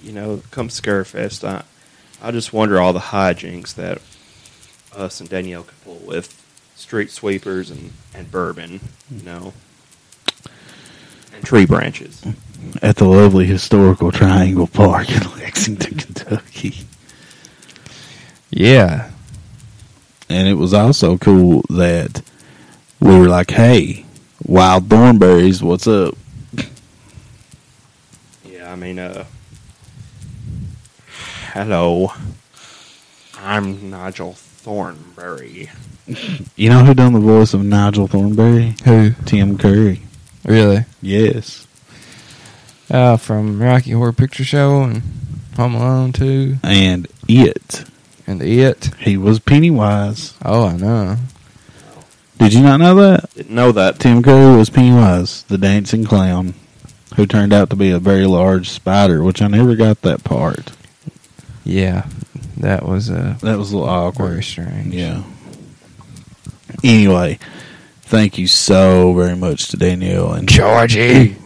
Speaker 5: come Scarefest, I just wonder all the hijinks that us and Danielle could pull with street sweepers and bourbon, and tree branches.
Speaker 1: At the lovely historical Triangle Park in Lexington, Kentucky.
Speaker 7: Yeah.
Speaker 1: And it was also cool that we were like, hey, Wild Thornberries, what's up?
Speaker 5: Yeah, I mean, hello, I'm Nigel Thornberry.
Speaker 1: You know who done the voice of Nigel Thornberry?
Speaker 7: Who?
Speaker 1: Tim Curry.
Speaker 7: Really?
Speaker 1: Yes.
Speaker 7: From Rocky Horror Picture Show and Home Alone 2.
Speaker 1: And It.
Speaker 7: And It.
Speaker 1: He was Pennywise.
Speaker 7: Oh, I know.
Speaker 1: Did you not know that?
Speaker 5: Didn't know that.
Speaker 1: Tim Curry was Pennywise, the dancing clown, who turned out to be a very large spider, which I never got that part.
Speaker 7: Yeah. That was
Speaker 1: That was a little awkward.
Speaker 7: very strange.
Speaker 1: Yeah. Anyway, thank you so very much to Danielle and
Speaker 7: Georgie.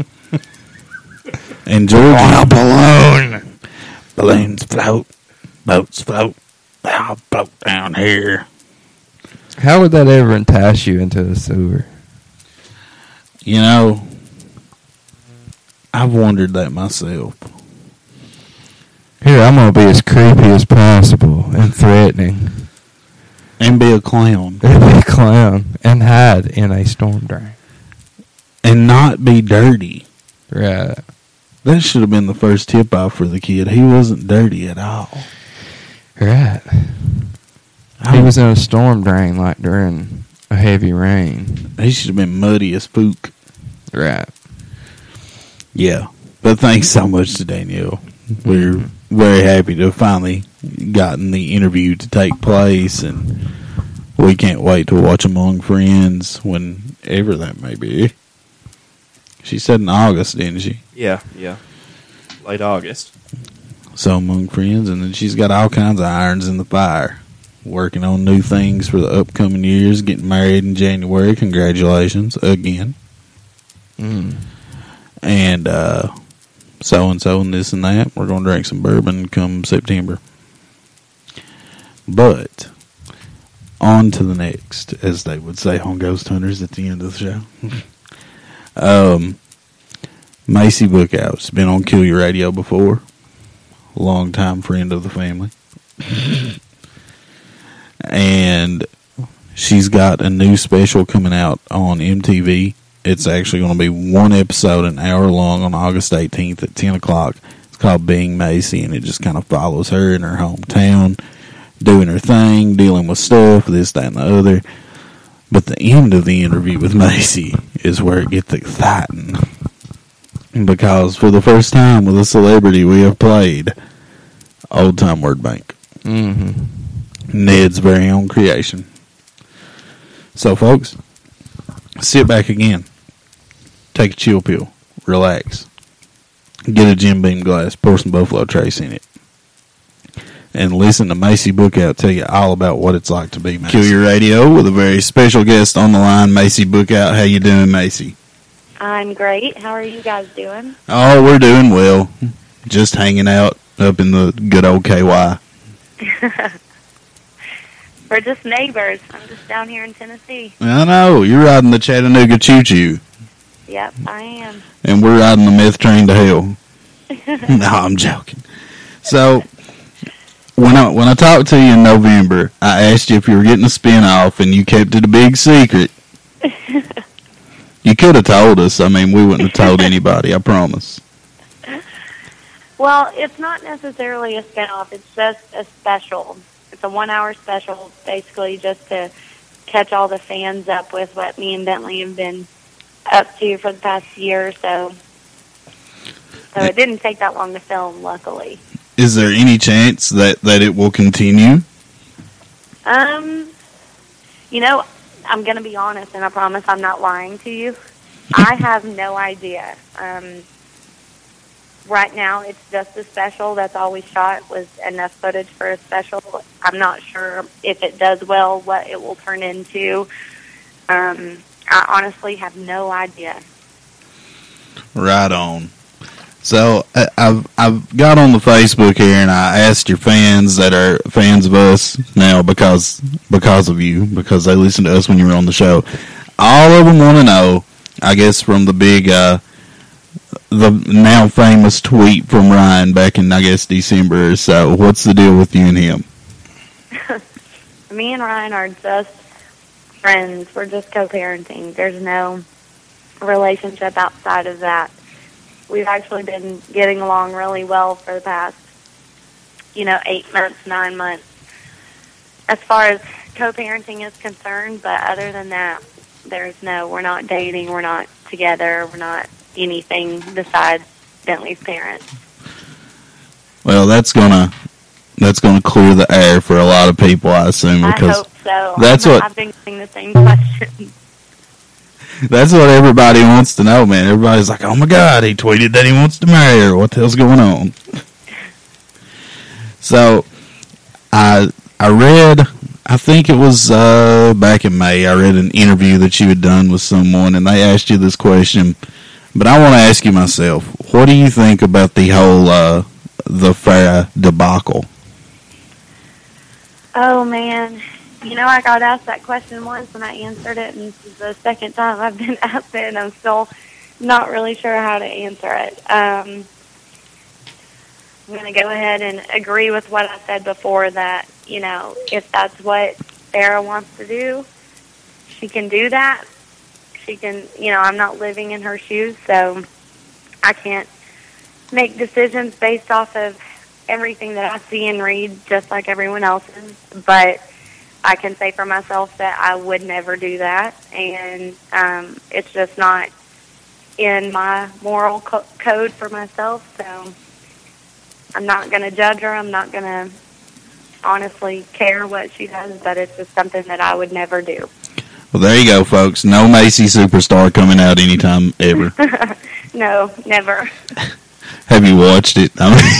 Speaker 1: and Georgie.
Speaker 7: On a balloon.
Speaker 1: Balloons float, boats float, I'll float down here.
Speaker 7: How would that ever entice you into the sewer?
Speaker 1: You know, I've wondered that myself.
Speaker 7: Here, I'm going to be as creepy as possible and threatening.
Speaker 1: And be a clown.
Speaker 7: And be a clown. And hide in a storm drain.
Speaker 1: And not be dirty.
Speaker 7: Right.
Speaker 1: That should have been the first tip off for the kid. He wasn't dirty at all.
Speaker 7: Right. He was in a storm drain like during a heavy rain.
Speaker 1: He should have been muddy as spook.
Speaker 7: Right.
Speaker 1: Yeah. But thanks so much to Danielle. We're very happy to have finally gotten the interview to take place, and we can't wait to watch Among Friends whenever that may be. She said in August, didn't she?
Speaker 5: Yeah. Late August.
Speaker 1: So Among Friends, and then she's got all kinds of irons in the fire. Working on new things for the upcoming years, getting married in January. Congratulations again. And so-and-so and this and that. We're going to drink some bourbon come September. But on to the next, as they would say on Ghost Hunters at the end of the show. Macy Bookout's been on Kill Your Radio before. Longtime friend of the family. And she's got a new special coming out on MTV. It's actually going to be one episode, an hour long, on August 18th at 10 o'clock. It's called Being Macy, and it just kind of follows her in her hometown, doing her thing, dealing with stuff, this, that, and the other. But the end of the interview with Macy is where it gets exciting. Because for the first time with a celebrity, we have played Old Time Word Bank. Ned's very own creation. So, folks, sit back again. Take a chill pill. Relax. Get a Jim Beam glass. Pour some Buffalo Trace in it. And listen to Macy Bookout tell you all about what it's like to be Macy. Kill Your Radio with a very special guest on the line, Macy Bookout. How you doing, Macy?
Speaker 8: I'm great. How are you guys doing?
Speaker 1: Oh, we're doing well. Just hanging out up in the good old KY.
Speaker 8: We're just neighbors. I'm just down here in Tennessee.
Speaker 1: I know. You're riding the Chattanooga Choo-Choo.
Speaker 8: Yep, I am.
Speaker 1: And we're riding the meth train to hell. No, I'm joking. So, when I talked to you in November, I asked you if you were getting a spinoff, and you kept it a big secret. You could have told us. I mean, we wouldn't have told anybody, I promise.
Speaker 8: Well, it's not necessarily a spinoff. It's just a special. It's a 1-hour special, basically just to catch all the fans up with what me and Bentley have been up to for the past year or so. So it didn't take that long to film, luckily.
Speaker 1: Is there any chance that it will continue?
Speaker 8: You know, I'm going to be honest, and I promise I'm not lying to you. I have no idea. Right now, it's just a special. That's all we shot was enough footage for a special. I'm not sure if it does well, what it will turn into. I honestly have no idea.
Speaker 1: Right on. So I've got on the Facebook here and I asked your fans that are fans of us now because of you, because they listened to us when you were on the show. All of them want to know, I guess, from the big, the now famous tweet from Ryan back in, I guess, December or so. What's the deal with you and him?
Speaker 8: Me and Ryan are just friends. We're just co-parenting. There's no relationship outside of that. We've actually been getting along really well for the past, 8 months, 9 months, as far as co-parenting is concerned. But other than that, we're not dating, we're not together, we're not anything besides Bentley's parents.
Speaker 1: Well, that's gonna clear the air for a lot of people, I assume.
Speaker 8: I
Speaker 1: Because
Speaker 8: hope so.
Speaker 1: I've
Speaker 8: been getting the same question.
Speaker 1: That's what everybody wants to know, man. Everybody's like, "Oh my God, he tweeted that he wants to marry her. What the hell's going on?" So, I read, I think it was back in May, I read an interview that you had done with someone, and they asked you this question. But I want to ask you myself, what do you think about the whole the Farrah debacle?
Speaker 8: Oh, man. I got asked that question once and I answered it, and this is the second time I've been asked it, and I'm still not really sure how to answer it. I'm going to go ahead and agree with what I said before, that, if that's what Farrah wants to do, she can do that. She can, I'm not living in her shoes, so I can't make decisions based off of everything that I see and read, just like everyone else is. But I can say for myself that I would never do that, and it's just not in my moral code for myself, so I'm not going to judge her. I'm not going to honestly care what she does, but it's just something that I would never do.
Speaker 1: Well, there you go, folks. No Macy Superstar coming out anytime ever.
Speaker 8: No, never.
Speaker 1: Have you watched it?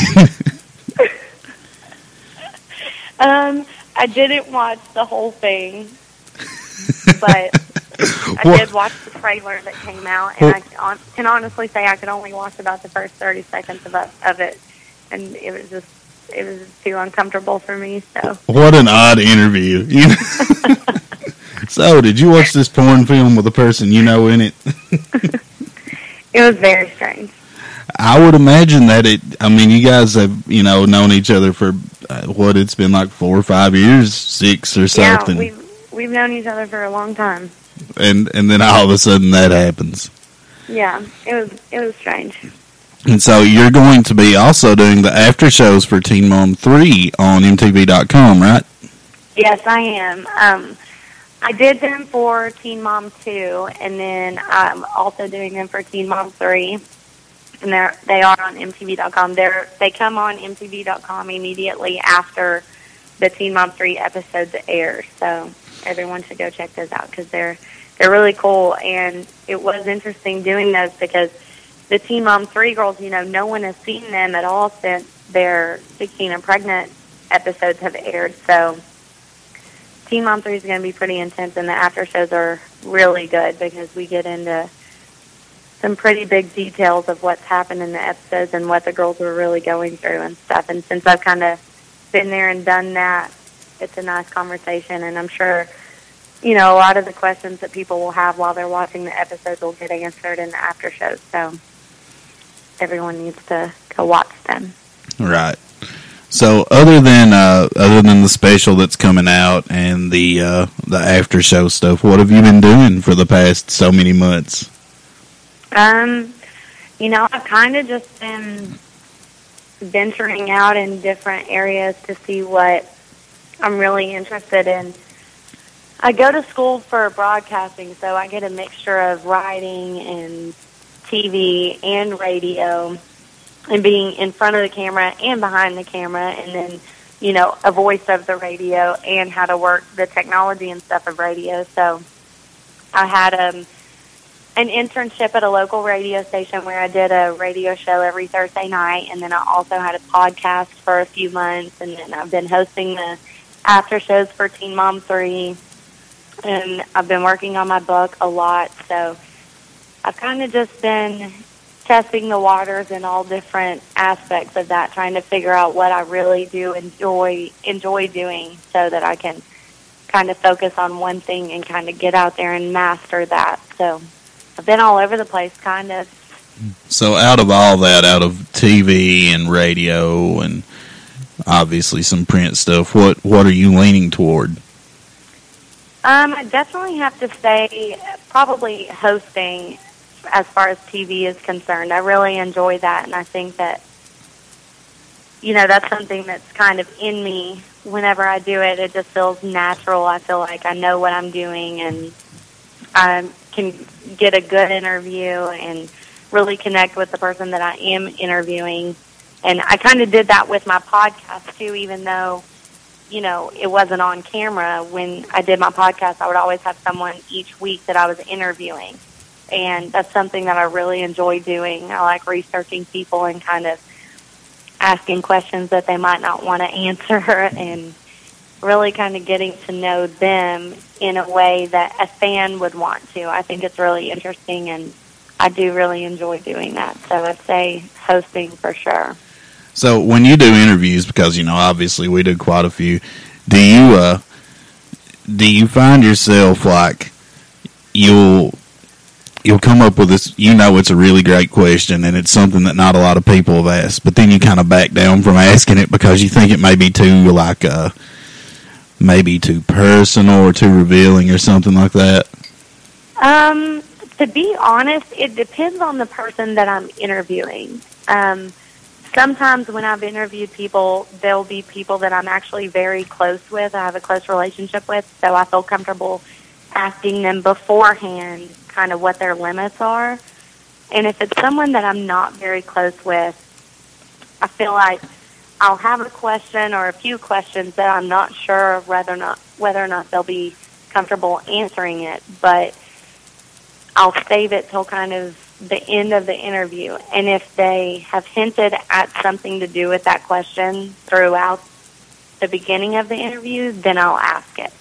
Speaker 8: I didn't watch the whole thing, but I did watch the trailer that came out, and I can honestly say I could only watch about the first 30 seconds of it, and it was too uncomfortable for me. So
Speaker 1: what an odd interview. So, did you watch this porn film with a person in it?
Speaker 8: It was very strange.
Speaker 1: I would imagine that you guys have, known each other for, it's been like 4 or 5 years, 6 or something.
Speaker 8: Yeah, we've known each other for a long time.
Speaker 1: And then all of a sudden that happens.
Speaker 8: Yeah, it was strange.
Speaker 1: And so you're going to be also doing the after shows for Teen Mom 3 on MTV.com, right?
Speaker 8: Yes, I am. I did them for Teen Mom 2, and then I'm also doing them for Teen Mom 3. And they are on MTV.com. They come on MTV.com immediately after the Teen Mom 3 episodes air. So everyone should go check those out because they're really cool. And it was interesting doing those because the Teen Mom 3 girls, no one has seen them at all since their 16 and pregnant episodes have aired. So Teen Mom 3 is going to be pretty intense, and the after shows are really good because we get into some pretty big details of what's happened in the episodes and what the girls were really going through and stuff. And since I've kind of been there and done that, it's a nice conversation, and I'm sure, a lot of the questions that people will have while they're watching the episodes will get answered in the after shows. So everyone needs to go watch them.
Speaker 1: Right. So other than the special that's coming out and the after show stuff, what have you been doing for the past so many months?
Speaker 8: I've kind of just been venturing out in different areas to see what I'm really interested in. I go to school for broadcasting, so I get a mixture of writing and TV and radio and being in front of the camera and behind the camera, and then, a voice of the radio and how to work the technology and stuff of radio. So I had an internship at a local radio station where I did a radio show every Thursday night, and then I also had a podcast for a few months, and then I've been hosting the after shows for Teen Mom 3, and I've been working on my book a lot, so I've kind of just been testing the waters in all different aspects of that, trying to figure out what I really do enjoy doing so that I can kind of focus on one thing and kind of get out there and master that. So I've been all over the place, kind of.
Speaker 1: So out of all that, out of TV and radio and obviously some print stuff, what are you leaning toward?
Speaker 8: I definitely have to say probably hosting as far as TV is concerned. I really enjoy that, and I think that, that's something that's kind of in me. Whenever I do it, it just feels natural. I feel like I know what I'm doing, and I can get a good interview and really connect with the person that I am interviewing. And I kind of did that with my podcast, too, even though, it wasn't on camera. When I did my podcast, I would always have someone each week that I was interviewing. And that's something that I really enjoy doing. I like researching people and kind of asking questions that they might not want to answer and really kind of getting to know them in a way that a fan would want to. I think it's really interesting, and I do really enjoy doing that. So I'd say hosting for sure.
Speaker 1: So when you do interviews, because, obviously we do quite a few, do you find yourself like you'll come up with this, it's a really great question, and it's something that not a lot of people have asked, but then you kind of back down from asking it because you think it may be too, maybe too personal or too revealing or something like that?
Speaker 8: To be honest, it depends on the person that I'm interviewing. Sometimes when I've interviewed people, there'll be people that I'm actually very close with, I have a close relationship with, so I feel comfortable asking them beforehand kind of what their limits are. And if it's someone that I'm not very close with, I feel like I'll have a question or a few questions that I'm not sure of whether or not they'll be comfortable answering it, but I'll save it till kind of the end of the interview. And if they have hinted at something to do with that question throughout the beginning of the interview, then I'll ask it.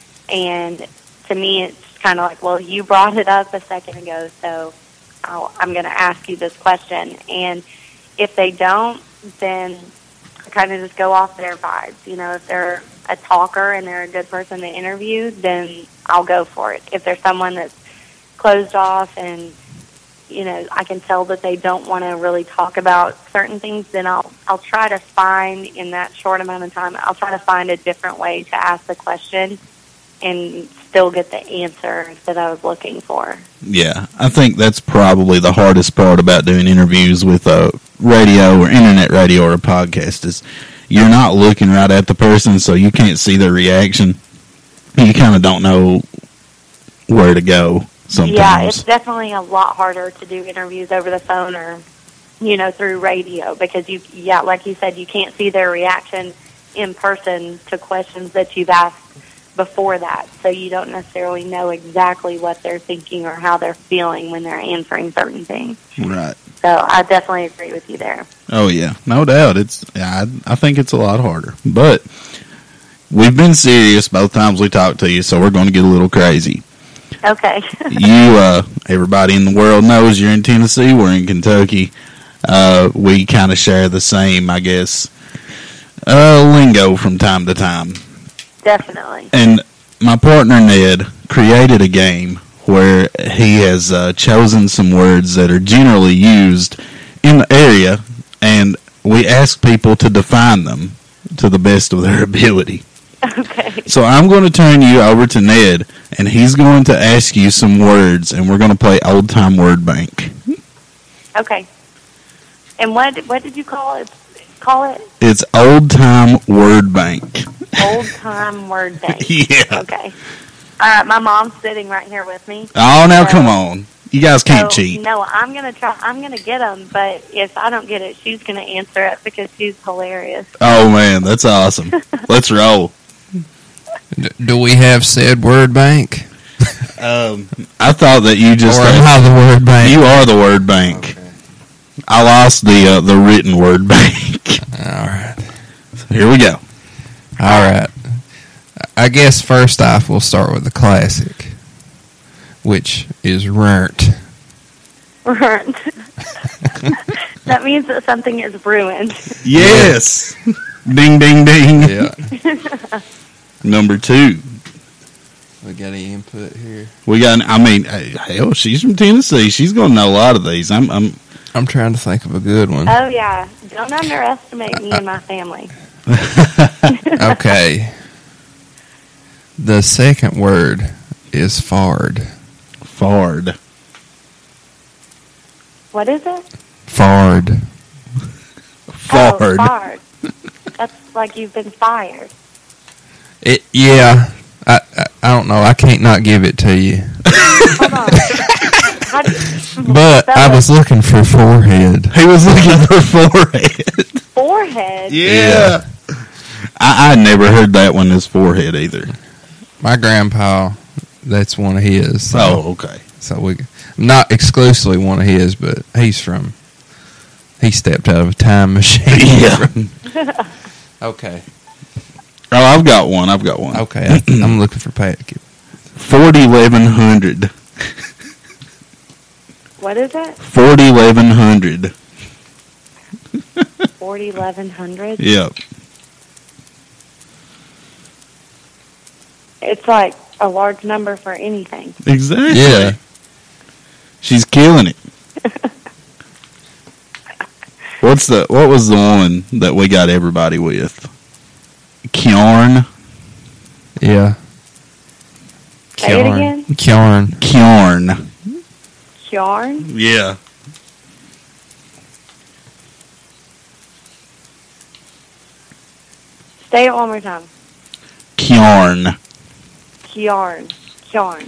Speaker 8: And to me, it's kind of like, well, you brought it up a second ago, so I'm going to ask you this question. And if they don't, then I kind of just go off their vibes. If they're a talker and they're a good person to interview, then I'll go for it. If there's someone that's closed off and, I can tell that they don't want to really talk about certain things, then I'll try to find, in that short amount of time, I'll try to find a different way to ask the question and still get the answer that I was looking for.
Speaker 1: Yeah, I think that's probably the hardest part about doing interviews with a radio or internet radio or a podcast is you're not looking right at the person, so you can't see their reaction. You kind of don't know where to go sometimes.
Speaker 8: Yeah, it's definitely a lot harder to do interviews over the phone or, through radio because, like you said, you can't see their reaction in person to questions that you've asked before that, so you don't necessarily know exactly what they're thinking or how they're feeling when they're answering certain things.
Speaker 1: Right.
Speaker 8: So I definitely agree with you there.
Speaker 1: Oh yeah, no doubt. I think it's a lot harder, but we've been serious both times we talked to you, so we're going to get a little crazy.
Speaker 8: Okay.
Speaker 1: Everybody in the world knows you're in Tennessee. We're in Kentucky. We kind of share the same, I guess, lingo from time to time.
Speaker 8: Definitely.
Speaker 1: And my partner, Ned, created a game where he has chosen some words that are generally used in the area, and we ask people to define them to the best of their ability.
Speaker 8: Okay.
Speaker 1: So I'm going to turn you over to Ned, and he's going to ask you some words, and we're going to play Old Time Word Bank.
Speaker 8: Okay. And what did you call it?
Speaker 1: It's Old Time Word Bank.
Speaker 8: Old Time Word Bank.
Speaker 1: Yeah.
Speaker 8: Okay. All right, my mom's sitting right here with me.
Speaker 1: Oh, now come on. You guys can't cheat.
Speaker 8: No, I'm going to try. I'm going to get them, but if I don't get it, she's going to answer it because she's hilarious.
Speaker 1: Oh, man, that's awesome. Let's roll.
Speaker 7: Do we have said word bank?
Speaker 1: I thought that you just...
Speaker 7: Or am I the word bank?
Speaker 1: You are the word bank.
Speaker 7: Okay.
Speaker 1: I lost the written word bank.
Speaker 7: All right.
Speaker 1: So here we go.
Speaker 7: All right. I guess first off, we'll start with the classic, which is rent.
Speaker 8: Ruined. That means that something is ruined.
Speaker 1: Yes. Ding, ding, ding.
Speaker 7: Yeah.
Speaker 1: Number 2.
Speaker 7: We got any input here?
Speaker 1: We got. I mean, hell, she's from Tennessee. She's gonna know a lot of these. I'm
Speaker 7: I'm trying to think of a good one.
Speaker 8: Oh, yeah. Don't underestimate me and my family.
Speaker 7: Okay. The second word is fard.
Speaker 1: Fard.
Speaker 8: What is it?
Speaker 7: Fard.
Speaker 1: Fard.
Speaker 8: Oh, fard. That's like you've been fired.
Speaker 7: Yeah. I don't know. I can't not give it to you.
Speaker 8: Hold on.
Speaker 7: But I was looking for forehead.
Speaker 1: He was looking for forehead.
Speaker 8: Forehead?
Speaker 1: Yeah. I never heard that one as forehead either.
Speaker 7: My grandpa, that's one of his. So,
Speaker 1: Oh, okay.
Speaker 7: So not exclusively one of his, but he stepped out of a time machine.
Speaker 1: Yeah.
Speaker 7: Okay.
Speaker 1: Oh, I've got one.
Speaker 7: Okay. I'm looking for Pat.
Speaker 1: 4,1100.
Speaker 8: What is it?
Speaker 1: 4,1100.
Speaker 8: 4,1100?
Speaker 1: Yep.
Speaker 8: It's like a large number for anything.
Speaker 1: Exactly.
Speaker 7: Yeah.
Speaker 1: She's killing it. What was the one that we got everybody with? Kjorn.
Speaker 7: Yeah.
Speaker 8: Say it again?
Speaker 7: Kjorn.
Speaker 1: Kjorn.
Speaker 8: Yarn?
Speaker 1: Yeah.
Speaker 8: Say it one more time.
Speaker 1: Kjorn.
Speaker 8: Yarn. Yarn.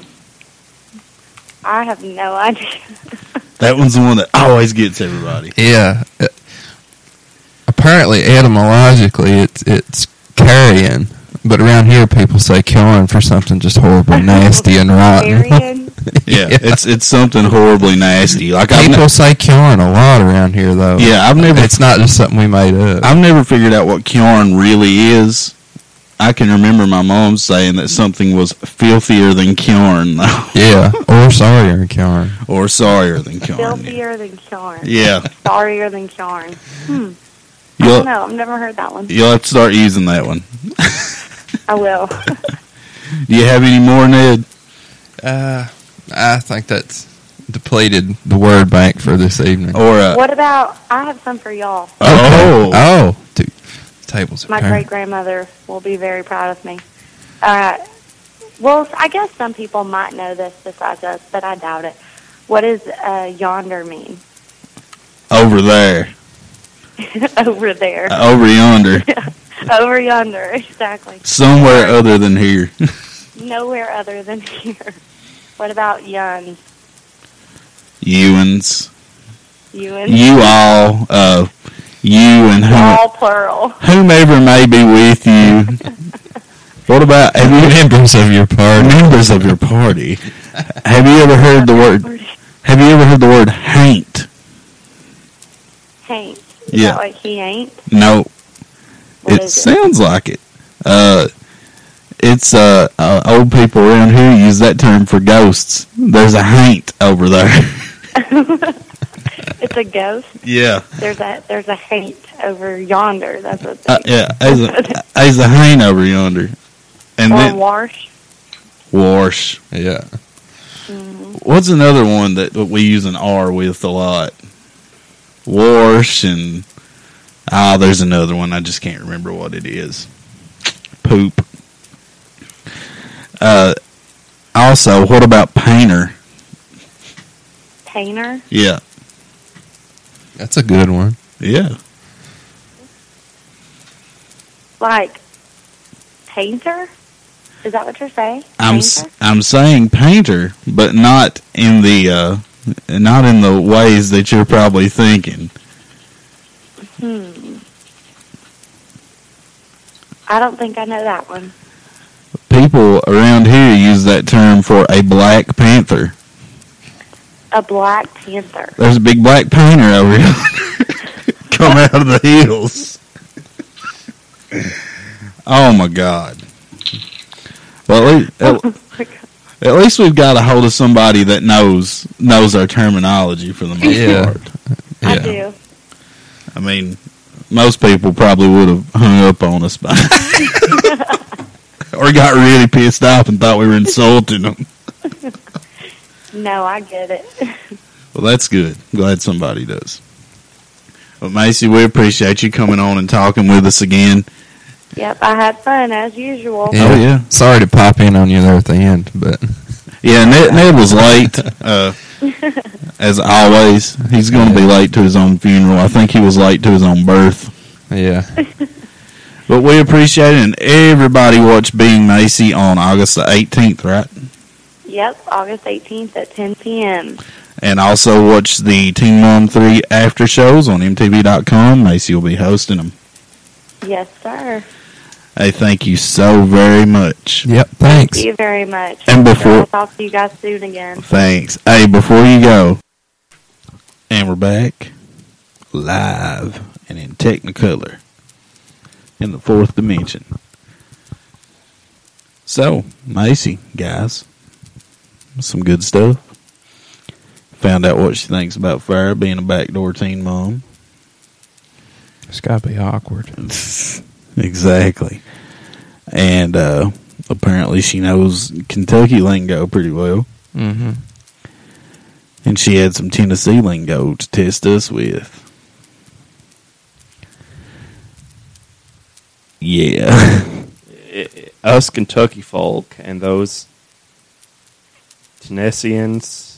Speaker 8: I have no idea.
Speaker 1: That one's the one that always gets everybody.
Speaker 7: Yeah. Apparently, etymologically, it's carrion, but around here people say Kjorn for something just horribly nasty and rotten.
Speaker 8: Carrion?
Speaker 1: Yeah, it's something horribly nasty. Like
Speaker 7: People say Kjorn a lot around here, though.
Speaker 1: Yeah,
Speaker 7: It's not just something we made up.
Speaker 1: I've never figured out what Kjorn really is. I can remember my mom saying that something was filthier than Kjorn, though.
Speaker 7: Yeah, or sorrier than Kjorn.
Speaker 1: Or sorrier than Kjorn.
Speaker 8: Filthier than Yarn.
Speaker 1: Yeah.
Speaker 8: Sorrier than Yarn. I
Speaker 1: You'll,
Speaker 8: don't know. I've never heard that one.
Speaker 1: you'll have to start using that one.
Speaker 8: I will.
Speaker 1: Do you have any more, Ned?
Speaker 7: I think that's depleted the word bank for this evening.
Speaker 1: Or
Speaker 8: What about, I have some for y'all.
Speaker 7: Oh, dude, tables are
Speaker 8: My
Speaker 7: turned.
Speaker 8: great-grandmother will be very proud of me. Well, I guess some people might know this besides us, but I doubt it. What does yonder mean?
Speaker 1: over there.
Speaker 8: Over there.
Speaker 1: Over yonder.
Speaker 8: Over yonder, exactly.
Speaker 1: Somewhere other than here.
Speaker 8: Nowhere other than here. What about yuns?
Speaker 1: Ewans.
Speaker 8: Ewan?
Speaker 1: You all. You and
Speaker 8: All plural.
Speaker 1: whomever may be with you. What about
Speaker 7: Members of your party.
Speaker 1: members of your party? Have you ever heard the word? Have you ever heard the word haint?
Speaker 8: Haint. Is
Speaker 1: Yeah.
Speaker 8: that like he ain't?
Speaker 1: No.
Speaker 8: What
Speaker 1: It
Speaker 8: is it?
Speaker 1: sounds like it. It's old people around here use that term for ghosts. There's a haint over there.
Speaker 8: It's a ghost.
Speaker 1: Yeah.
Speaker 8: There's a haint over yonder. That's what they
Speaker 1: Yeah. There's a haint over yonder. And
Speaker 8: or
Speaker 1: then
Speaker 8: wash.
Speaker 1: wash.
Speaker 7: Yeah.
Speaker 1: What's another one that we use an R with a lot? Wash and there's another one. I just can't remember what it is. Poop. Also, what about painter?
Speaker 8: Painter.
Speaker 1: Yeah.
Speaker 7: That's a good one.
Speaker 1: Yeah.
Speaker 8: Like painter. Is that what you're saying?
Speaker 1: I'm
Speaker 8: Painter?
Speaker 1: saying painter, but not in the ways that you're probably thinking.
Speaker 8: I don't think I know that one.
Speaker 1: People around here use that term for a black panther.
Speaker 8: A black panther.
Speaker 1: There's a big black painter over here. Come out of the hills. Oh my God. Well, At least we've got a hold of somebody that knows our terminology for the most part.
Speaker 8: I do.
Speaker 1: I mean, most people probably would have hung up on us by or got really pissed off and thought we were insulting them.
Speaker 8: No, I get it.
Speaker 1: Well, that's good. Glad somebody does. Well, Macy, we appreciate you coming on and talking with us again.
Speaker 8: Yep, I had fun as usual.
Speaker 7: Yeah.
Speaker 1: Oh, yeah.
Speaker 7: Sorry to pop in on you there at the end, but
Speaker 1: Yeah, Ned was late, as always. He's going to be late to his own funeral. I think he was late to his own birth.
Speaker 7: yeah.
Speaker 1: But we appreciate it, and everybody watch Being Macy on August the 18th, right?
Speaker 8: Yep, August 18th at 10 p.m.
Speaker 1: And also watch the Teen Mom 3 after shows on MTV.com. Macy will be hosting them.
Speaker 8: Yes, sir.
Speaker 1: Hey, thank you so very much.
Speaker 7: Yep, thanks.
Speaker 8: Thank you very much.
Speaker 1: And before-
Speaker 8: I'll talk to you guys soon again.
Speaker 1: Thanks. Hey, before you go, and we're back live and in Technicolor in the fourth dimension. So, Macy, guys, some good stuff. Found out what she thinks about Farrah being a backdoor teen mom.
Speaker 7: It's got to be awkward.
Speaker 1: Exactly. And apparently she knows Kentucky lingo pretty well.
Speaker 7: Mm-hmm.
Speaker 1: And she had some Tennessee lingo to test us with. Yeah.
Speaker 5: Us Kentucky folk and those Tennesseans,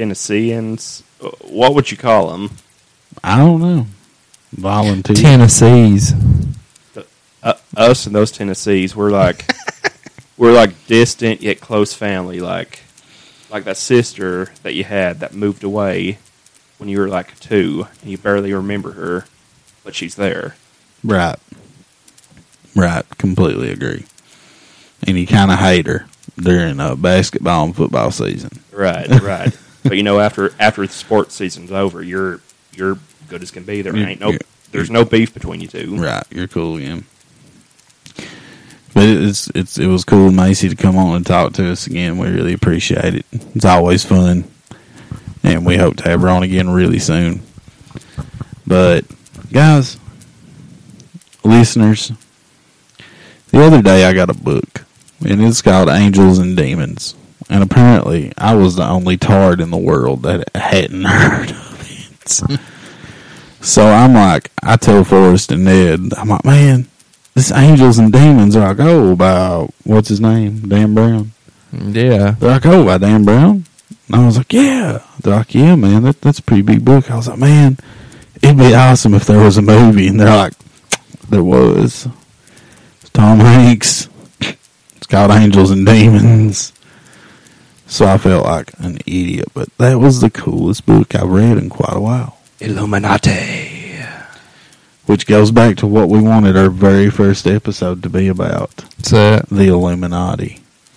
Speaker 5: what would you call them?
Speaker 1: I don't know. Volunteer.
Speaker 7: Tennessee's.
Speaker 5: Us and those Tennessees, we're like distant yet close family, like that sister that you had that moved away when you were like 2 and you barely remember her, but she's there.
Speaker 1: Right. Completely agree. And you kind of hate her during basketball and football season.
Speaker 5: Right. But after the sports season's over, you're good as can be. There's no beef between you two.
Speaker 1: Right, you're cool again. But it was cool, Macy, to come on and talk to us again. We really appreciate it. It's always fun, and we hope to have her on again really soon. But guys, listeners, the other day I got a book, and it's called Angels and Demons. And apparently, I was the only tard in the world that hadn't heard of it. So I'm like, I tell Forrest and Ned, I'm like, man, this Angels and Demons are like, oh, by, what's his name? Dan Brown.
Speaker 7: Yeah.
Speaker 1: They're like, oh, by Dan Brown? And I was like, yeah. They're like, yeah, man, that's a pretty big book. I was like, man, it'd be awesome if there was a movie. And they're like, there was. It's Tom Hanks. It's called Angels and Demons. So I felt like an idiot, but that was the coolest book I've read in quite a while.
Speaker 7: Illuminati.
Speaker 1: Which goes back to what we wanted our very first episode to be about.
Speaker 7: What's that?
Speaker 1: The Illuminati.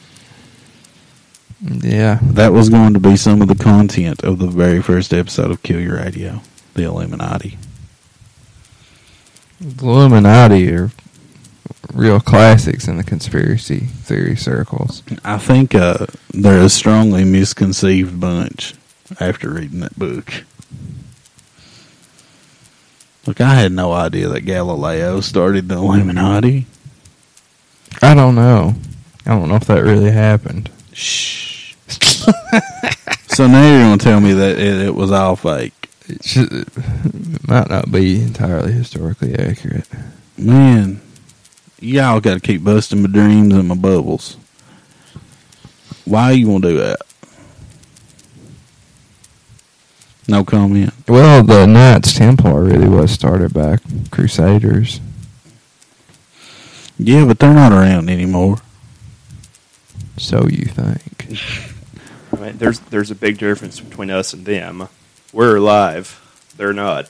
Speaker 7: Yeah.
Speaker 1: That was going to be some of the content of the very first episode of Kill Your Radio. The Illuminati.
Speaker 7: The Illuminati are real classics in the conspiracy theory circles.
Speaker 1: I think they're a strongly misconceived bunch after reading that book. Look, I had no idea that Galileo started the Illuminati.
Speaker 7: I don't know. I don't know if that really happened.
Speaker 1: Shh. So now you're going to tell me that it was all fake.
Speaker 7: It might not be entirely historically accurate.
Speaker 1: Man, y'all got to keep busting my dreams and my bubbles. Why you going to do that? No comment.
Speaker 7: Well, the Knights Templar really was started by Crusaders.
Speaker 1: Yeah, but they're not around anymore.
Speaker 7: So you think.
Speaker 5: I mean, there's a big difference between us and them. We're alive. They're not.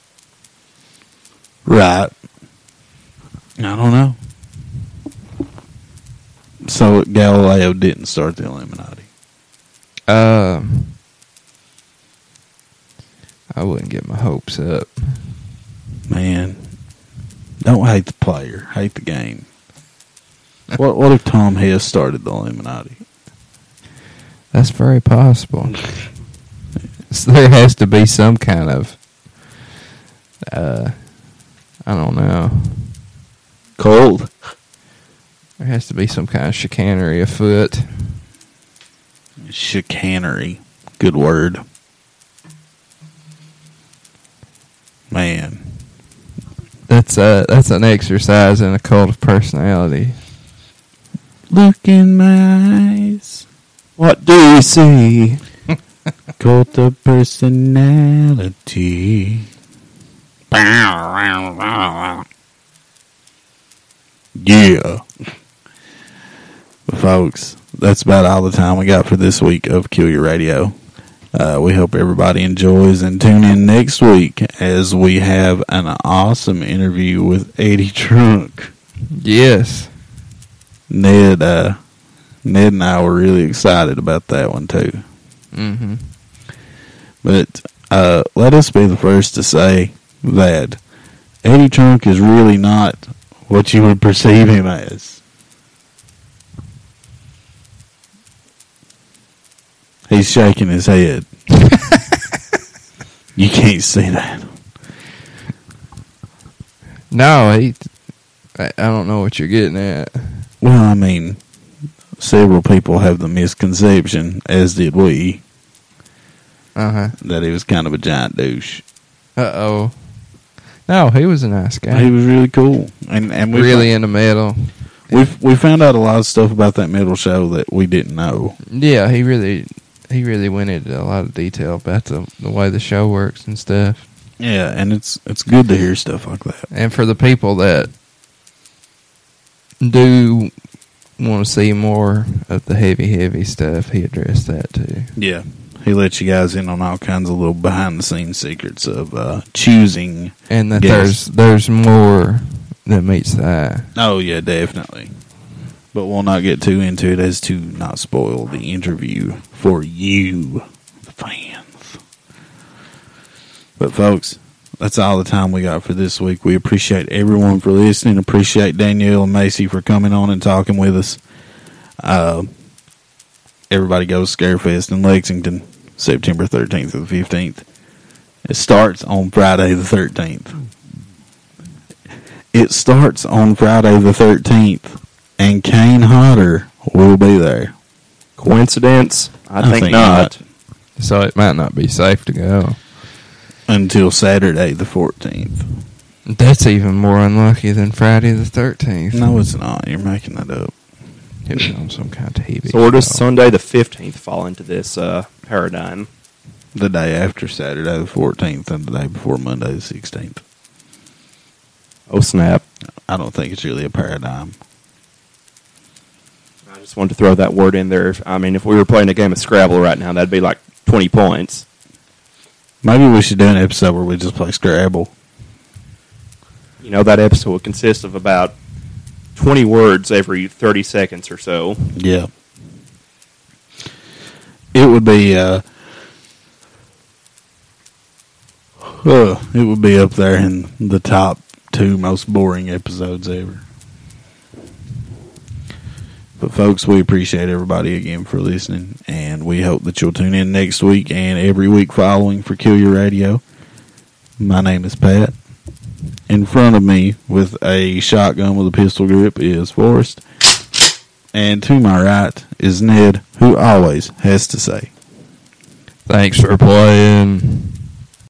Speaker 1: Right. I don't know. So Galileo didn't start the Illuminati.
Speaker 7: I wouldn't get my hopes up.
Speaker 1: Man, don't hate the player. Hate the game. What if Tom Hess started the Illuminati?
Speaker 7: That's very possible. So there has to be some kind of, I don't know.
Speaker 1: Cold.
Speaker 7: There has to be some kind of chicanery afoot.
Speaker 1: Chicanery. Good word. Man.
Speaker 7: That's an exercise in a cult of personality.
Speaker 1: Look in my eyes.
Speaker 5: What do you see?
Speaker 1: Cult of personality. Yeah. But folks, that's about all the time we got for this week of Kill Your Radio. We hope everybody enjoys and tune in next week as we have an awesome interview with Eddie Trunk.
Speaker 7: Yes.
Speaker 1: Ned and I were really excited about that one too.
Speaker 7: Mm-hmm.
Speaker 1: But let us be the first to say that Eddie Trunk is really not what you would perceive him as. He's shaking his head. You can't see that.
Speaker 7: No, I don't know what you're getting at.
Speaker 1: Well, I mean, several people have the misconception, as did we, that he was kind of a giant douche.
Speaker 7: Uh-oh. No, he was a nice guy.
Speaker 1: He was really cool, and we
Speaker 7: really into metal.
Speaker 1: We found out a lot of stuff about that metal show that we didn't know.
Speaker 7: Yeah, he really went into a lot of detail about the way the show works and stuff.
Speaker 1: Yeah, and it's good to hear stuff like that.
Speaker 7: And for the people that do want to see more of the heavy stuff, he addressed that too.
Speaker 1: Yeah, he lets you guys in on all kinds of little behind-the-scenes secrets of choosing.
Speaker 7: And that
Speaker 1: guests.
Speaker 7: there's more that meets the eye.
Speaker 1: Oh, yeah, definitely. But we'll not get too into it as to not spoil the interview for you, the fans. But, folks, that's all the time we got for this week. We appreciate everyone for listening. Appreciate Danielle and Macy for coming on and talking with us. Everybody goes Scarefest in Lexington, September 13th to the 15th. It starts on Friday the 13th. It starts on Friday the 13th, and Kane Hodder will be there.
Speaker 5: Coincidence? I think not.
Speaker 7: So it might not be safe to go.
Speaker 1: Until Saturday the 14th.
Speaker 7: That's even more unlucky than Friday the 13th.
Speaker 1: No, it's not. You're making that up.
Speaker 7: It was on some kind of TV.
Speaker 5: So where does Sunday the 15th fall into this paradigm?
Speaker 1: The day after Saturday the 14th and the day before Monday the 16th.
Speaker 5: Oh, snap.
Speaker 1: I don't think it's really a paradigm.
Speaker 5: I just wanted to throw that word in there. I mean, if we were playing a game of Scrabble right now, that'd be like 20 points.
Speaker 1: Maybe we should do an episode where we just play Scrabble.
Speaker 5: You know, that episode would consist of about 20 words every 30 seconds or so.
Speaker 1: Yeah. It would be it would be up there in the top 2 most boring episodes ever. But folks, we appreciate everybody again for listening, and we hope that you'll tune in next week and every week following for Kill Your Radio. My name is Pat. In front of me with a shotgun with a pistol grip is Forrest. And to my right is Ned, who always has to say,
Speaker 7: thanks for playing.